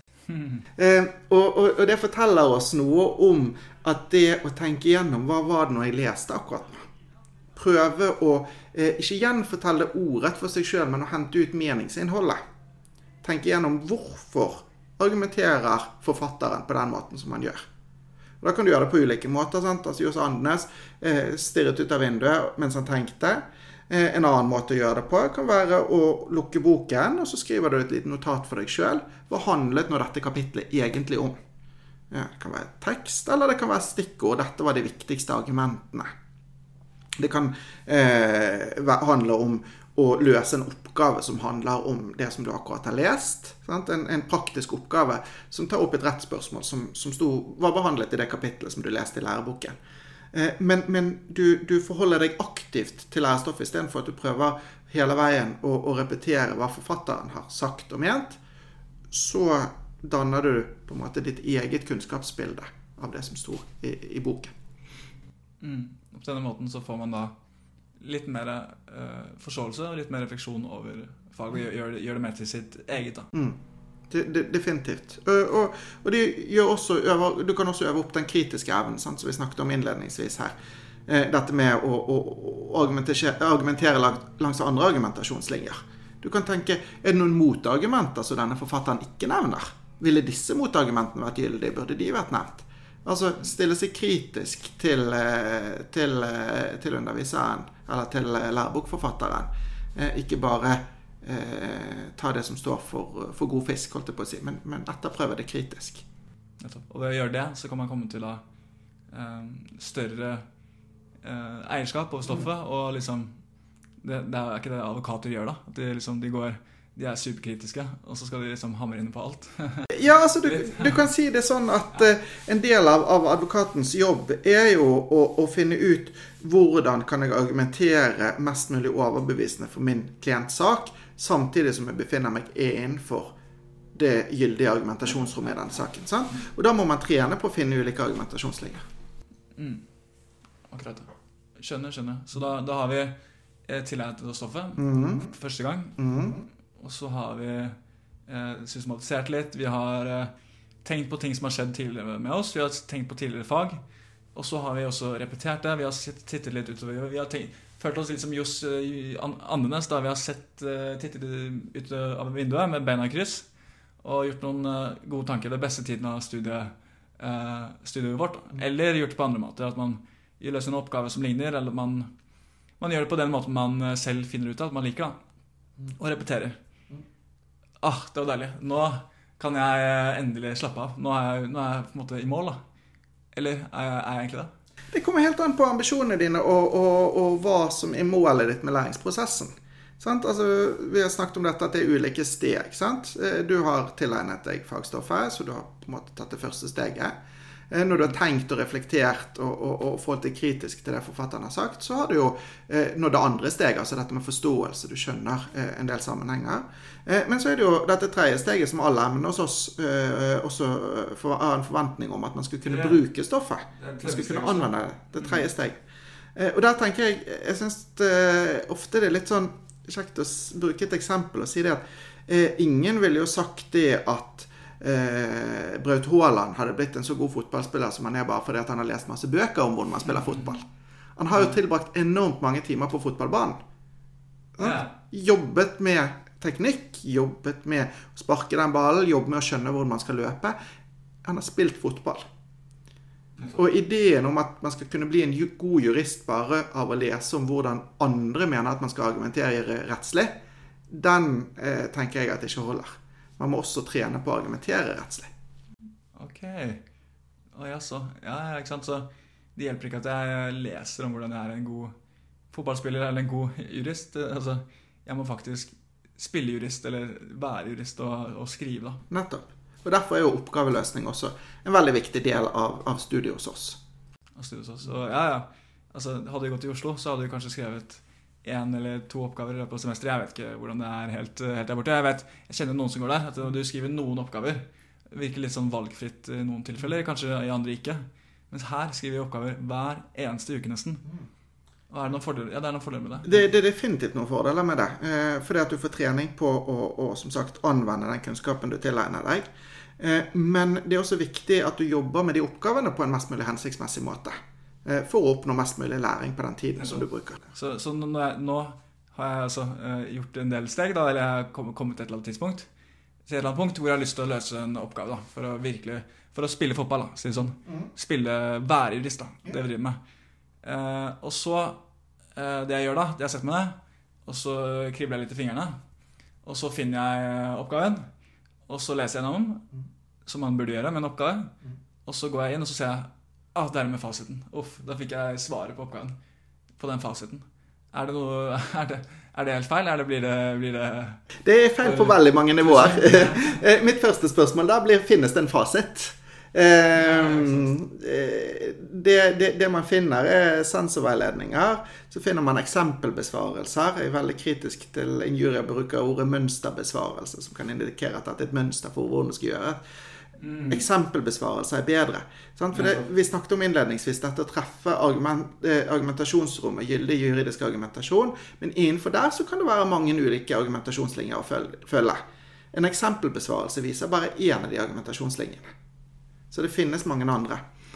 Og det forteller oss noe om at det å tenke gjennom hva var det når jeg leste akkurat nå. Prøve å ikke gjenfortelle ordet for seg selv, men å hente ut meningsinnholdet. Tenke gjennom hvorfor argumenterer forfatteren på den måten som han gjør. Og da kan du gjøre det på ulike måter, sant? Altså Johs Andenæs stirret ut av vinduet mens han tenkte. En annen måte å gjøre det på kan være å lukke boken, og så skriver du et lite notat for deg selv. Hva handlet nå dette kapitlet egentlig om? Ja, det kan være tekst, eller det kan være stikkord. Dette var de viktigste argumentene. Det kan handle om å løse en oppgave som handler om det som du akkurat har lest. Sant? En praktisk oppgave som tar opp et rettsspørsmål som var behandlet i det kapitlet som du leste i læreboken. Men du forholder deg aktivt til lærestoffet i stedet for at du prøver hele veien å repetere hva forfatteren har sagt og ment. Så danner du på en måte ditt eget kunnskapsbilde av det som står i boken. På denne måten så får man da litt mer forståelse og litt mer refleksjon over faget og gjør det mer til sitt eget da. Definitivt. Og det gjør også du kan også øve opp den kritiske evnen, sant, som vi snakket om innledningsvis her. Dette med å argumentere langs andre argumentasjonslinjer. Du kan tenke, det noen motargumenter som denne forfatteren ikke nevner? Ville disse motargumentene vært gyldige? Burde de vært nevnt? Altså stille seg kritisk til underviseren eller til lærebokforfatteren. Ikke bare ta det som står for god fisk, holdt jeg på å si, men etterprøve det kritisk. Og ved å gjøre det, så kan man komme til større eierskap over stoffet, og liksom, det ikke det advokater gjør da, at de superkritiske, og så skal de liksom hamre inn på alt. Ja, altså du kan si det sånn at en del av advokatens jobb jo å finne ut hvordan kan jeg argumentere mest mulig overbevisende for min klients sak, samtidig som jeg befinner meg innenfor det gyldige argumentasjonsrommet i den saken. Sant? Og da må man trene på å finne ulike argumentasjonslinjer. Akkurat. Skjønner. Så da har vi tilegnet oss stoffet for første gang. Og så har vi systematisert litt. Vi har tenkt på ting som har skjedd tidligere med oss. Vi har tenkt på tidligere fag. Og så har vi også repetert det. Vi har tittet litt utover. Vi har følt oss litt som Johs Andenæs, da vi har tittet ut av vinduet med beina i kryss og gjort noen gode tanker ved beste tiden av studiet vårt. Eller gjort det på andre måter. At man løser en oppgave som ligner, eller man gjør det på den måten man selv finner ut av at man liker da. Og repeterer. Det var deilig. Nå kan jeg endelig slappe av. Nå er jeg på en måte i mål da. Eller er jeg egentlig det? Det kommer helt an på ambisjonene dine og hva som målet ditt med læringsprosessen. Sant? Altså, vi har snakket om dette at det ulike steg. Sant? Du har tilegnet deg fagstoffet, så du har på en måte tatt det første steget. Når du har tenkt og reflektert og forhold til kritisk til det forfatteren har sagt, så har du jo når det andre steget, altså dette med forståelse, du skjønner en del sammenhenger. Men så det jo dette tredje steget som alle emner hos oss også har en forventning om at man skulle kunne bruke stoffet. Man skulle kunne anvende det tredje steget. Og der tenker jeg synes ofte det litt sånn kjekt å bruke et eksempel og si det at ingen ville jo sagt det at Braut Haaland hadde blitt en så god fotballspiller som han bare fordi at han har lest masse bøker om hvordan man spiller fotball. Han har jo tilbrakt enormt mange timer på fotballbanen. Jobbet med teknikk, jobbet med å sparke den ballen, jobbet med å skjønne hvordan man skal løpe. Han har spilt fotball. Og ideen om at man skal kunne bli en god jurist bare av å lese om hvordan andre mener at man skal argumentere rettslig, den tenker jeg at det ikke holder. Man må også trene på å argumentere rettslig. Ok. Ja, ikke sant? Så det hjelper ikke at jeg leser om hvordan jeg er en god fotballspiller eller en god jurist. Altså, jeg må faktisk spille jurist eller være jurist og skrive da. Nettopp. Og derfor er jo oppgaveløsning også en veldig viktig del av studiet hos oss. Så ja. Altså, hadde jeg gått i Oslo, så hadde jeg kanskje skrevet 1 eller 2 oppgaver i løpet av semesteret. Jeg vet ikke hvordan det er helt der borte. Jeg kjenner noen som går der, at du skriver noen oppgaver. Virker litt sånn valgfritt i noen tilfeller, kanskje i andre ikke. Mens her skriver vi oppgaver hver eneste uke nesten. Og er det noen fordeler? Ja, det er noen fordeler med det. Det er definitivt noen fordeler med det. Fordi at du får trening på å som sagt, anvende den kunnskapen du tilegner deg. Men det er også viktig at du jobber med de oppgavene på en mest mulig hensiktsmessig måte. For å oppnå mest mulig læring på den tiden som du bruker. Så nå har jeg altså gjort en del steg, da, eller jeg har kommet til et eller annet tidspunkt. Til et eller annet punkt hvor jeg har lyst til å løse en oppgave, da, for å spille fotball, da, si det sånn. Spille værjurist, da, det vi driver med. Og så, det jeg gjør da, det jeg setter med det, og så kribler jeg litt i fingrene, og så finner jeg oppgaven, og så leser jeg gjennom, som man burde gjøre med en oppgave, og så går jeg inn, og så ser jeg, det er med fasiten. Da fikk jeg svaret på oppgaven, på den fasiten. Er det helt feil, eller blir det... Det er feil på veldig mange nivåer. Mitt første spørsmål da blir, finnes det en fasit? Det man finner er sensorveiledninger, så finner man eksempelbesvarelser. Jeg er veldig kritisk til en jury bruker ordet mønsterbesvarelse, som kan indikere at det er et mønster for hvordan det skal gjøres. Eksempelbesvarelse er bedre, sant? For vi snakket om innledningsvis dette å treffe argumentasjonsrommet, gyldig juridisk argumentasjon, men innenfor der så kan det være mange ulike argumentasjonslinjer å følge. En eksempelbesvarelse viser bare en av de argumentasjonslinjene, så det finnes mange andre.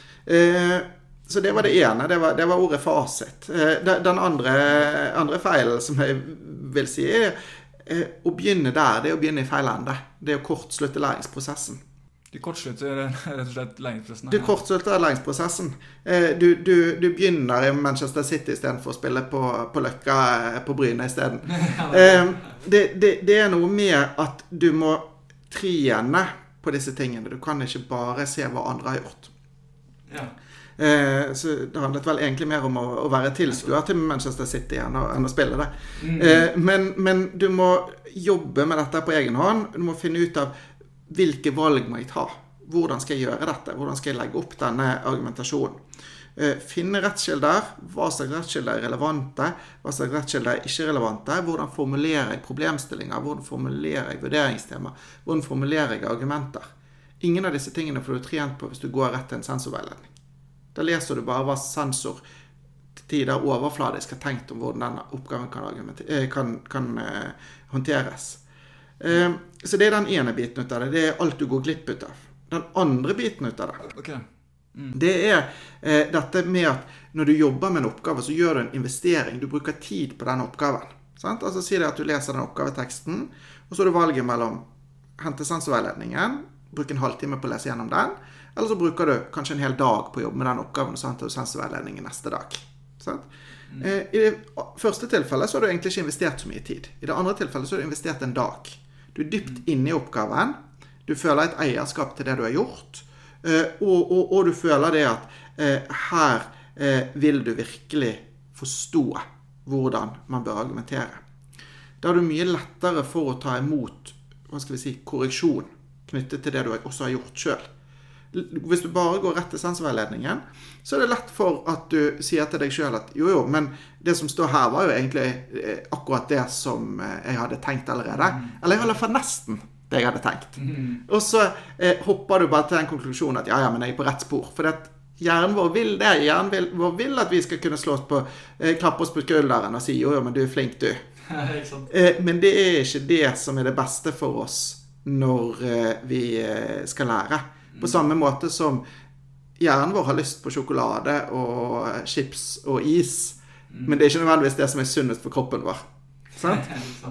Så det var det ene, det var ordet fasit. Den andre feilen som jeg vil si er å begynne der, det er å begynne i feil ende, det er å kortslutte læringsprosessen. Du kortslutter rett og slett læringsprosessen. Du kortslutter læringsprosessen. Du begynner i Manchester City i stedet for å spille på Løkka på Bryne i stedet. Det er noe med at du må trene på disse tingene. Du kan ikke bare se hva andre har gjort. Ja. Så det handlet vel egentlig mer om å være tilskuer til Manchester City enn å spille det. Men du må jobbe med dette på egen hånd. Du må finne ut av hvilke valg må jeg ta? Hvordan skal jeg gjøre dette? Hvordan skal jeg legge opp denne argumentasjonen? Finne rettskilder, hva slags rettskilder er relevante, hva slags rettskilder er ikke relevante, hvordan formulerer jeg problemstillinger, hvordan formulerer jeg vurderingstema, hvordan formulerer jeg argumenter. Ingen av disse tingene får du trent på hvis du går rett til en sensorveiledning. Da leser du bare hva sensor til tider overfladisk har tenkt om hvordan denne oppgaven kan håndteres. Så det er den ene biten ut av det. Det er alt du går glipp ut av. Den andre biten ut av det, det er dette med at når du jobber med en oppgave, så gjør du en investering. Du bruker tid på den oppgaven. Sant? Altså si det at du leser den oppgaveteksten, og så er det valget mellom hente sensorveiledningen, bruke en halvtime på å lese gjennom den, eller så bruker du kanskje en hel dag på å jobbe med den oppgaven, og så henter du sensorveiledningen neste dag. Sant? I det første tilfellet så har du egentlig ikke investert så mye tid. I det andre tilfellet så har du investert en dag. Du er dypt inne i oppgaven, du føler et eierskap til det du har gjort, og du føler det at her vil du virkelig forstå hvordan man bør argumentere. Da er du mye lettere for å ta imot, korreksjon knyttet til det du også har gjort selv. Hvis du bare går rett til sensorveiledningen, så er det lett for at du sier til deg selv at jo, men det som står her var jo egentlig akkurat det som jeg hadde tenkt allerede. Eller i alle fall nesten det jeg hadde tenkt. Og så hopper du bare til den konklusjonen at ja, men jeg er på rett spor. For at hjernen vår vil det. Hjernen vår vil at vi skal kunne slå oss på, klappe oss på skulderen og si jo, men du er flink du. Men det er ikke det som er det beste for oss når vi skal lære. På samme måte som hjernen vår har lyst på sjokolade og chips og is, men det er ikke nødvendigvis det som er sunnest for kroppen vår. Sant?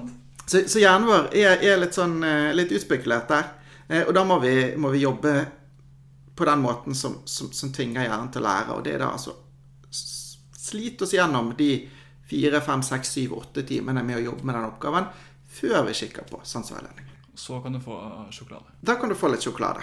Så hjernen vår er litt, litt utspekulert der, og da må vi jobbe på den måten som tvinger hjernen til å lære, og det er da altså slite oss gjennom de 4, 5, 6, 7, 8 timene med å jobbe med den oppgaven før vi kikker på sensorveiledning. Så kan du få sjokolade. Da kan du få litt sjokolade.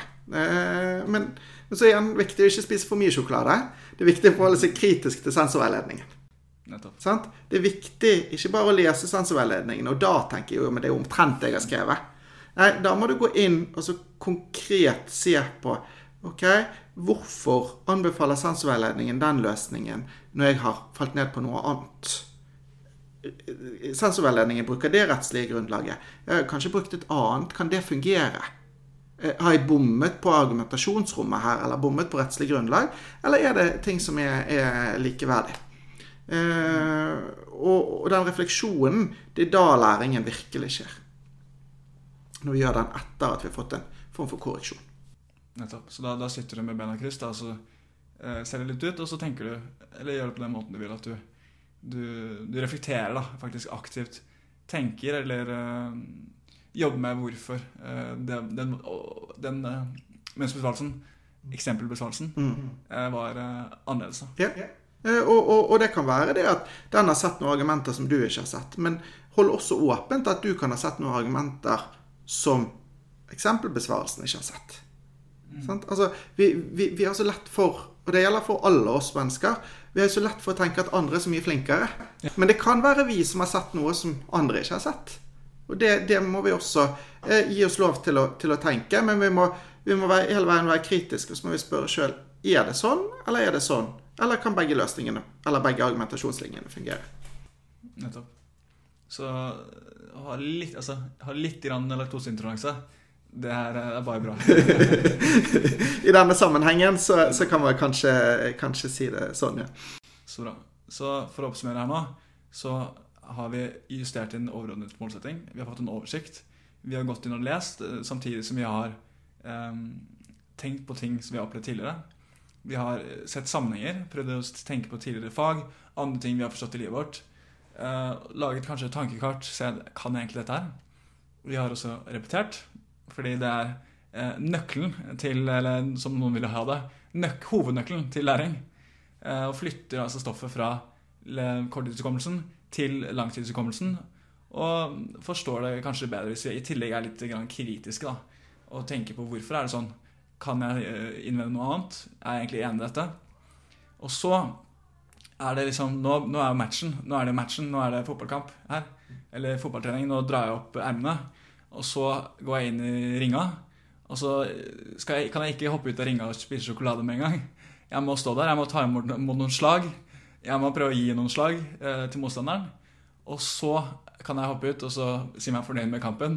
Men så er det viktig å ikke spise for mye sjokolade. Det er viktig å forholde seg kritisk til sensorveiledningen. Sant? Det er viktig ikke bare å lese sensorveiledningen, og da tenker jeg jo, men det er jo omtrent det jeg har skrevet. Nei, da må du gå inn og så konkret se på, ok, hvorfor anbefaler sensorveiledningen den løsningen når jeg har falt ned på noe annet? Sensorveiledningen bruker det rettslige grunnlaget. Jeg har kanskje brukt et annet. Kan det fungere? Har jeg bommet på argumentasjonsrommet her, eller bommet på rettslig grunnlag, eller er det ting som er likeverdig? Og den refleksjonen, det er da læringen virkelig skjer. Når vi gjør den etter at vi har fått en form for korreksjon. Nettopp. Så da sitter du med bena kryss, og så ser det litt ut, og så tenker du, eller gjør det på den måten du vil, at du reflekterer da, faktisk aktivt, tenker, eller jobbe med hvorfor den mønsterbesvarelsen, eksempelbesvarelsen, var annerledes. Ja. Og det kan være det at den har sett noen argumenter som du ikke har sett, men hold også åpent at du kan ha sett noen argumenter som eksempelbesvarelsen ikke har sett. Altså, vi har så lett for, og det gjelder for alle oss mennesker, vi har så lett for å tenke at andre er så mye flinkere. Men det kan være vi som har sett noe som andre ikke har sett. Og det må vi også gi oss lov til å tenke, men vi må hele veien være kritiske, og så må vi spørre selv, er det sånn, eller er det sånn? Eller kan begge løsningene, eller begge argumentasjonslinjene fungere? Nettopp. Så ha litt grann laktoseintoleranse, det her er bare bra. I denne sammenhengen så kan man kanskje si det sånn, ja. Så bra. Så for å oppsummere her nå, så har vi justert en overordnet målsetting. Vi har fått en oversikt. Vi har gått inn og lest, samtidig som vi har tenkt på ting som vi har opplevd tidligere. Vi har sett sammenhenger, prøvd å tenke på tidligere fag, andre ting vi har forstått i livet vårt. Laget kanskje et tankekart, se, kan jeg egentlig dette her? Vi har også repetert, fordi det er nøkkelen til, eller som noen ville ha det, hovednøkkelen til læring. Og flytter altså stoffet fra korttidshukommelsen til langtidshukommelsen, og forstår det kanskje bedre hvis vi i tillegg er litt kritiske da, og tenker på hvorfor er det sånn, kan jeg innvende noe annet, er jeg egentlig enig i dette? Og så er det liksom, nå er det matchen, nå er det fotballkamp her, eller fotballtrening, nå drar jeg opp ermene, og så går jeg inn i ringa, og så kan jeg ikke hoppe ut av ringa og spise sjokolade med en gang. Jeg må stå der, jeg må ta imot noen slag, jeg må prøve å gi noen slag til motstanderen, og så kan jeg hoppe ut og så si meg fornøyd med kampen,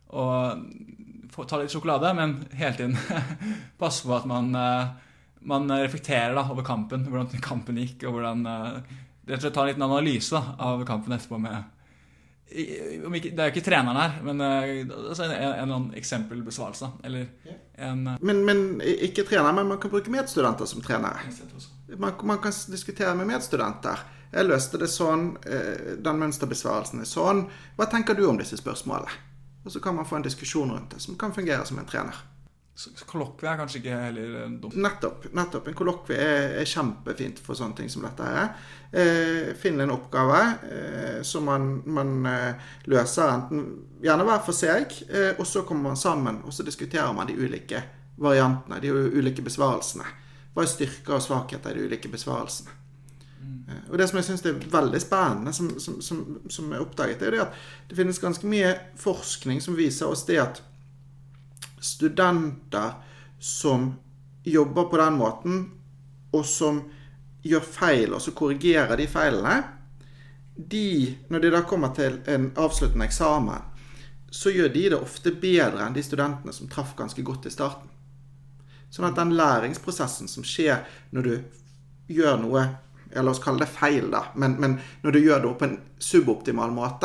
og ta litt sjokolade, men hele tiden passe på at man reflekterer da, over kampen, hvordan kampen gikk, og hvordan rett og slett ta en liten analyse da, av kampen etterpå med, det er jo ikke treneren her, men altså en eksempelbesvarelse, eller Men ikke trener, men man kan bruke medstudenter som trenere. Man kan diskutere med medstudenter. Jeg løste det sånn, den mønsterbesvarelsen er sånn. Hva tenker du om disse spørsmålene? Og så kan man få en diskusjon rundt det, som kan fungere som en trener. Så kollokvie er kanskje ikke heller dumt. Nettopp. En kollokvie er kjempefint for sånne ting som dette her. Finn en oppgave som man løser enten gjerne hver for seg, og så kommer man sammen, og så diskuterer man de ulike variantene, de ulike besvarelsene. Hva er styrker og svakheter i de ulike besvarelsene? Og det som jeg synes er veldig spennende som er oppdaget, det er det at det finnes ganske mye forskning som viser oss det at studenter som jobber på den måten, og som gjør feil, og så korrigerer de feilene, når de da kommer til en avsluttende eksamen, så gjør de det ofte bedre enn de studentene som traff ganske godt i starten. Sånn at den læringsprosessen som skjer når du gjør noe, la oss kalle det feil da, men når du gjør det på en suboptimal måte,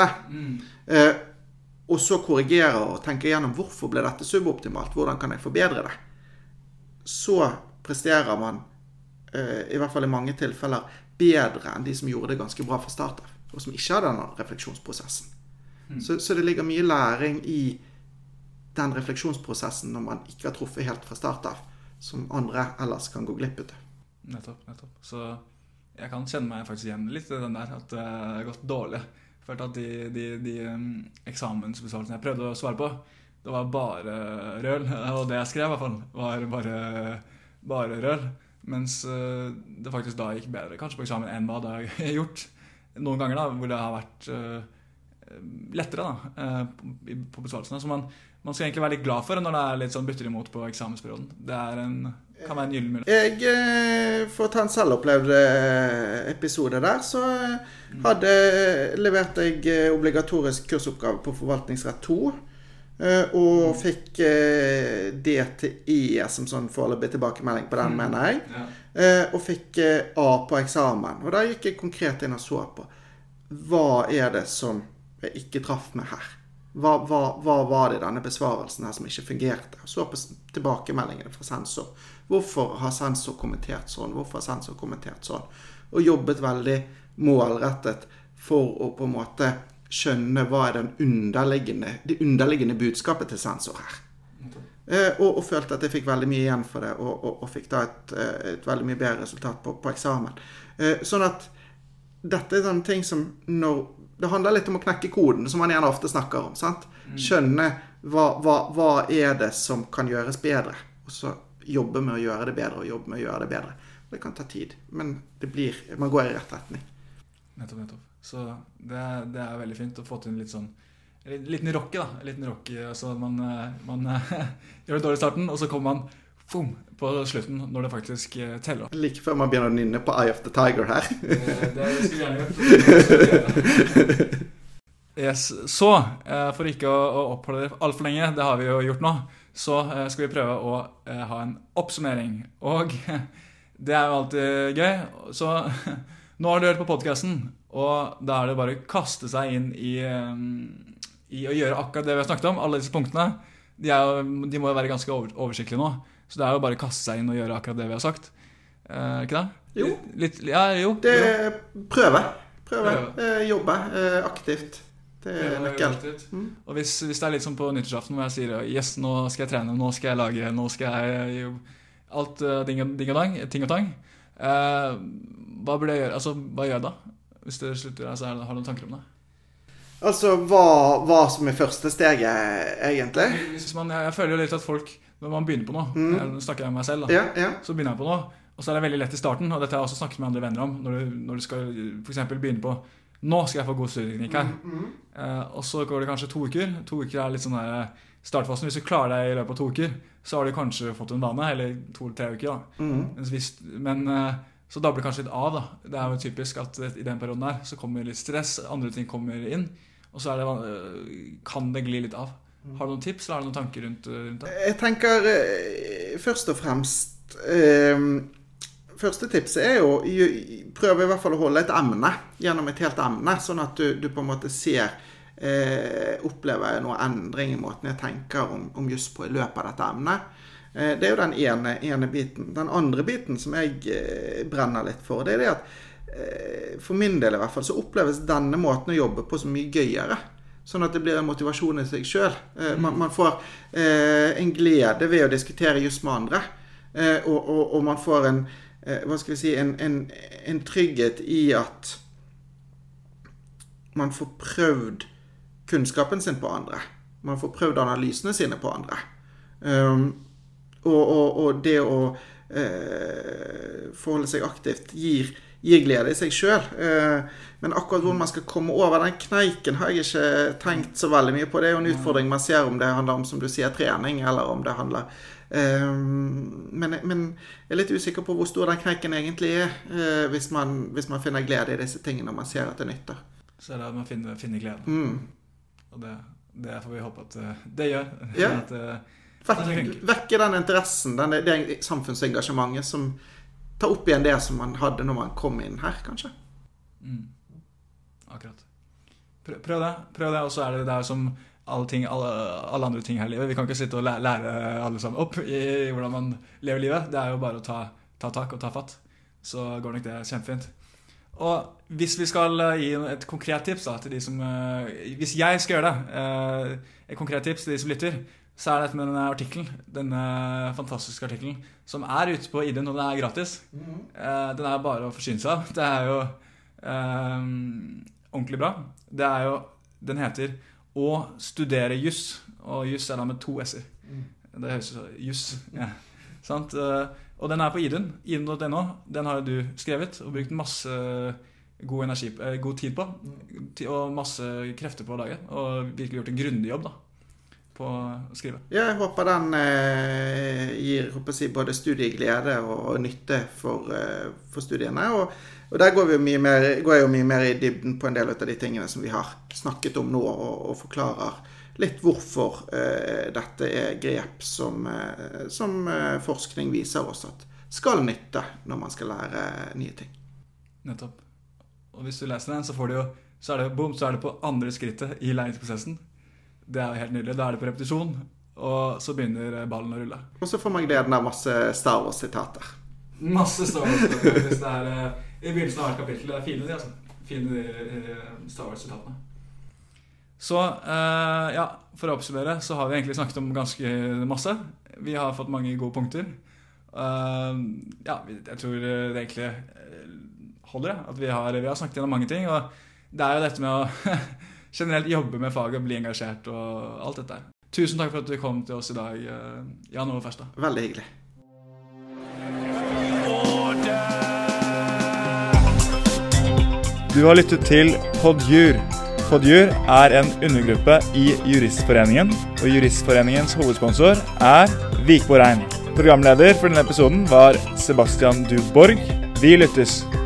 og så korrigerer og tenker gjennom hvorfor ble dette suboptimalt, hvordan kan jeg forbedre det, så presterer man, i hvert fall i mange tilfeller, bedre enn de som gjorde det ganske bra fra start av, og som ikke hadde denne refleksjonsprosessen. Så det ligger mye læring i den refleksjonsprosessen når man ikke har truffet helt fra start av, som andre ellers kan gå glipp ut. Nettopp. Så jeg kan kjenne meg faktisk igjen litt i den der, at det har gått dårlig. Jeg følte at de eksamensbesvarelsene jeg prøvde å svare på, det var bare røl, og det jeg skrev i hvert fall var bare røl, mens det faktisk da gikk bedre, kanskje på eksamen enn hva det har gjort noen ganger da, hvor det har vært lettere da, på besvarelsene. Så man skal egentlig være litt glad for når det litt sånn bytter imot på eksamensperioden. Det kan være en gyllen mulighet. For å ta en selvopplevd episode der, så leverte jeg obligatorisk kursoppgave på forvaltningsrett 2, og fikk DTE som sånn foreløpig tilbakemelding på den, mener jeg. Og fikk A på eksamen. Og da gikk jeg konkret inn og så på hva det som jeg ikke traff med her. Hva var det i denne besvarelsen her som ikke fungerte? Så på tilbakemeldingene fra sensor. Hvorfor har sensor kommentert sånn? Hvorfor har sensor kommentert sånn? Og jobbet veldig målrettet for å på en måte skjønne hva det underliggende budskapet til sensor her. Og følte at jeg fikk veldig mye igjen for det, og fikk da et veldig mye bedre resultat på eksamen. Sånn at dette sånne ting som det handler litt om å knekke koden, som man gjerne ofte snakker om, sant? Skjønne hva det som kan gjøres bedre, og så jobbe med å gjøre det bedre, og jobbe med å gjøre det bedre. Det kan ta tid, men man går i rett retning. Nettopp. Så det veldig fint å få til en liten rocky da. En liten rocky, altså man gjør det dårlig i starten, og så kommer man på slutten når det faktisk teller. Like før man begynner å nynne på Eye of the Tiger her. Det skulle jeg gjerne gjort. Yes. Så, for ikke å oppholde det alt for lenge, det har vi jo gjort nå, så skal vi prøve å ha en oppsummering. Og det jo alltid gøy. Så nå har du hørt på podcasten, og da det bare å kaste seg inn i å gjøre akkurat det vi har snakket om. Alle disse punktene, de må jo være ganske oversiktlige nå. Så det jo bare å kaste seg inn og gjøre akkurat det vi har sagt. Ikke det? Jo. Jo. Prøve. Jobbe aktivt. Det nøkkel. Og hvis det litt som på nyttårsaften hvor jeg sier yes, nå skal jeg trene, nå skal jeg lage, nå skal jeg gjøre alt ting og tang. Hva burde jeg gjøre? Altså, hva gjør jeg da? Hvis det slutter, så har du noen tanker om det? Altså, hva som første steget, egentlig? Jeg føler jo litt at folk, når man begynner på noe, snakker jeg med meg selv da, så begynner jeg på noe, og så det veldig lett i starten, og dette har jeg også snakket med andre venner om, når du skal for eksempel begynne på, nå skal jeg få god studieteknikk her, og så går det kanskje 2 uker. 2 uker litt sånn der startfasen. Hvis du klarer deg i løpet av 2 uker, så har du kanskje fått en vane, eller 2 eller 3 uker da. Så da blir det kanskje litt av da. Det jo typisk at i den perioden der så kommer litt stress, andre ting kommer inn, og så kan det gli litt av. Har du noen tips, eller har du noen tanker rundt det? Jeg tenker først og fremst første tipset jo prøve i hvert fall å holde et emne gjennom et helt emne, sånn at du på en måte opplever noe endring i måten jeg tenker om just på i løpet av dette emnet. Det jo den ene biten. Den andre biten som jeg brenner litt for, det det at for min del i hvert fall så oppleves denne måten å jobbe på så mye gøyere. Sånn at det blir en motivasjon i seg selv. Man får en glede ved å diskutere just med andre. Og man får en trygghet i at man får prøvd kunnskapen sin på andre. Man får prøvd analysene sine på andre. Og det å forholde seg aktivt gir glede i seg selv. Men akkurat hvor man skal komme over den kneiken har jeg ikke tenkt så veldig mye på. Det jo en utfordring man ser om det handler om, som du sier, trening, eller om det handler men jeg litt usikker på hvor stor den kneiken egentlig hvis man finner glede i disse tingene når man ser at det nytter. Så det at man finner glede. Og det får vi håpe at det gjør. Vekke den interessen, det samfunnsengasjementet som tar opp igjen det som man hadde når man kom inn her, kanskje. Akkurat. Prøv det, og så det som alle andre ting her i livet. Vi kan ikke sitte og lære alle sammen opp i hvordan man lever livet. Det jo bare å ta tak og ta fatt. Så går nok det kjempefint. Og hvis vi skal gi et konkret tips da, til de som hvis jeg skal gjøre det, et konkret tips til de som lytter, så dette med denne artikkelen, denne fantastiske artikkelen, som ute på IDN, og den gratis. Den bare å forsyne seg av. Det jo ordentlig bra. Den heter «Å studere juss», og juss da med 2 s-er. Det høres juss, ja. Sant? Og den på IDN, iden.no. Den har du skrevet og brukt masse god energi, god tid på, og masse krefter på å lage, og virkelig gjort en grundig jobb da, på å skrive. Ja, jeg håper den gir både studieglede og nytte for studiene, og der går jeg jo mye mer i dybden på en del av de tingene som vi har snakket om nå, og forklarer litt hvorfor dette grep som forskning viser oss at skal nytte når man skal lære nye ting. Nettopp. Og hvis du leser den, så er det på andre skrittet i læringsprosessen. Det jo helt nydelig. Da det på repetisjon, og så begynner ballen å rulle. Og så får man gleden av masse Star Wars-sitater. Masse Star Wars-sitater, hvis det i begynnelsen av hvert kapittel. Det fine de, altså. Fine Star Wars-sitatene. Så, for å oppsummere, så har vi egentlig snakket om ganske masse. Vi har fått mange gode punkter. Jeg tror det egentlig holder, at vi har snakket gjennom mange ting, og det jo dette med å generelt jobbe med faget og bli engasjert og alt dette. Tusen takk for at du kom til oss i dag, Jan Ove Ferstad. Veldig hyggelig. Du har lyttet til Podjur. Podjur en undergruppe i Juristforeningen, og Juristforeningens hovedsponsor Vikborg Rein. Programleder for denne episoden var Sebastian Dudborg. Vi lyttes!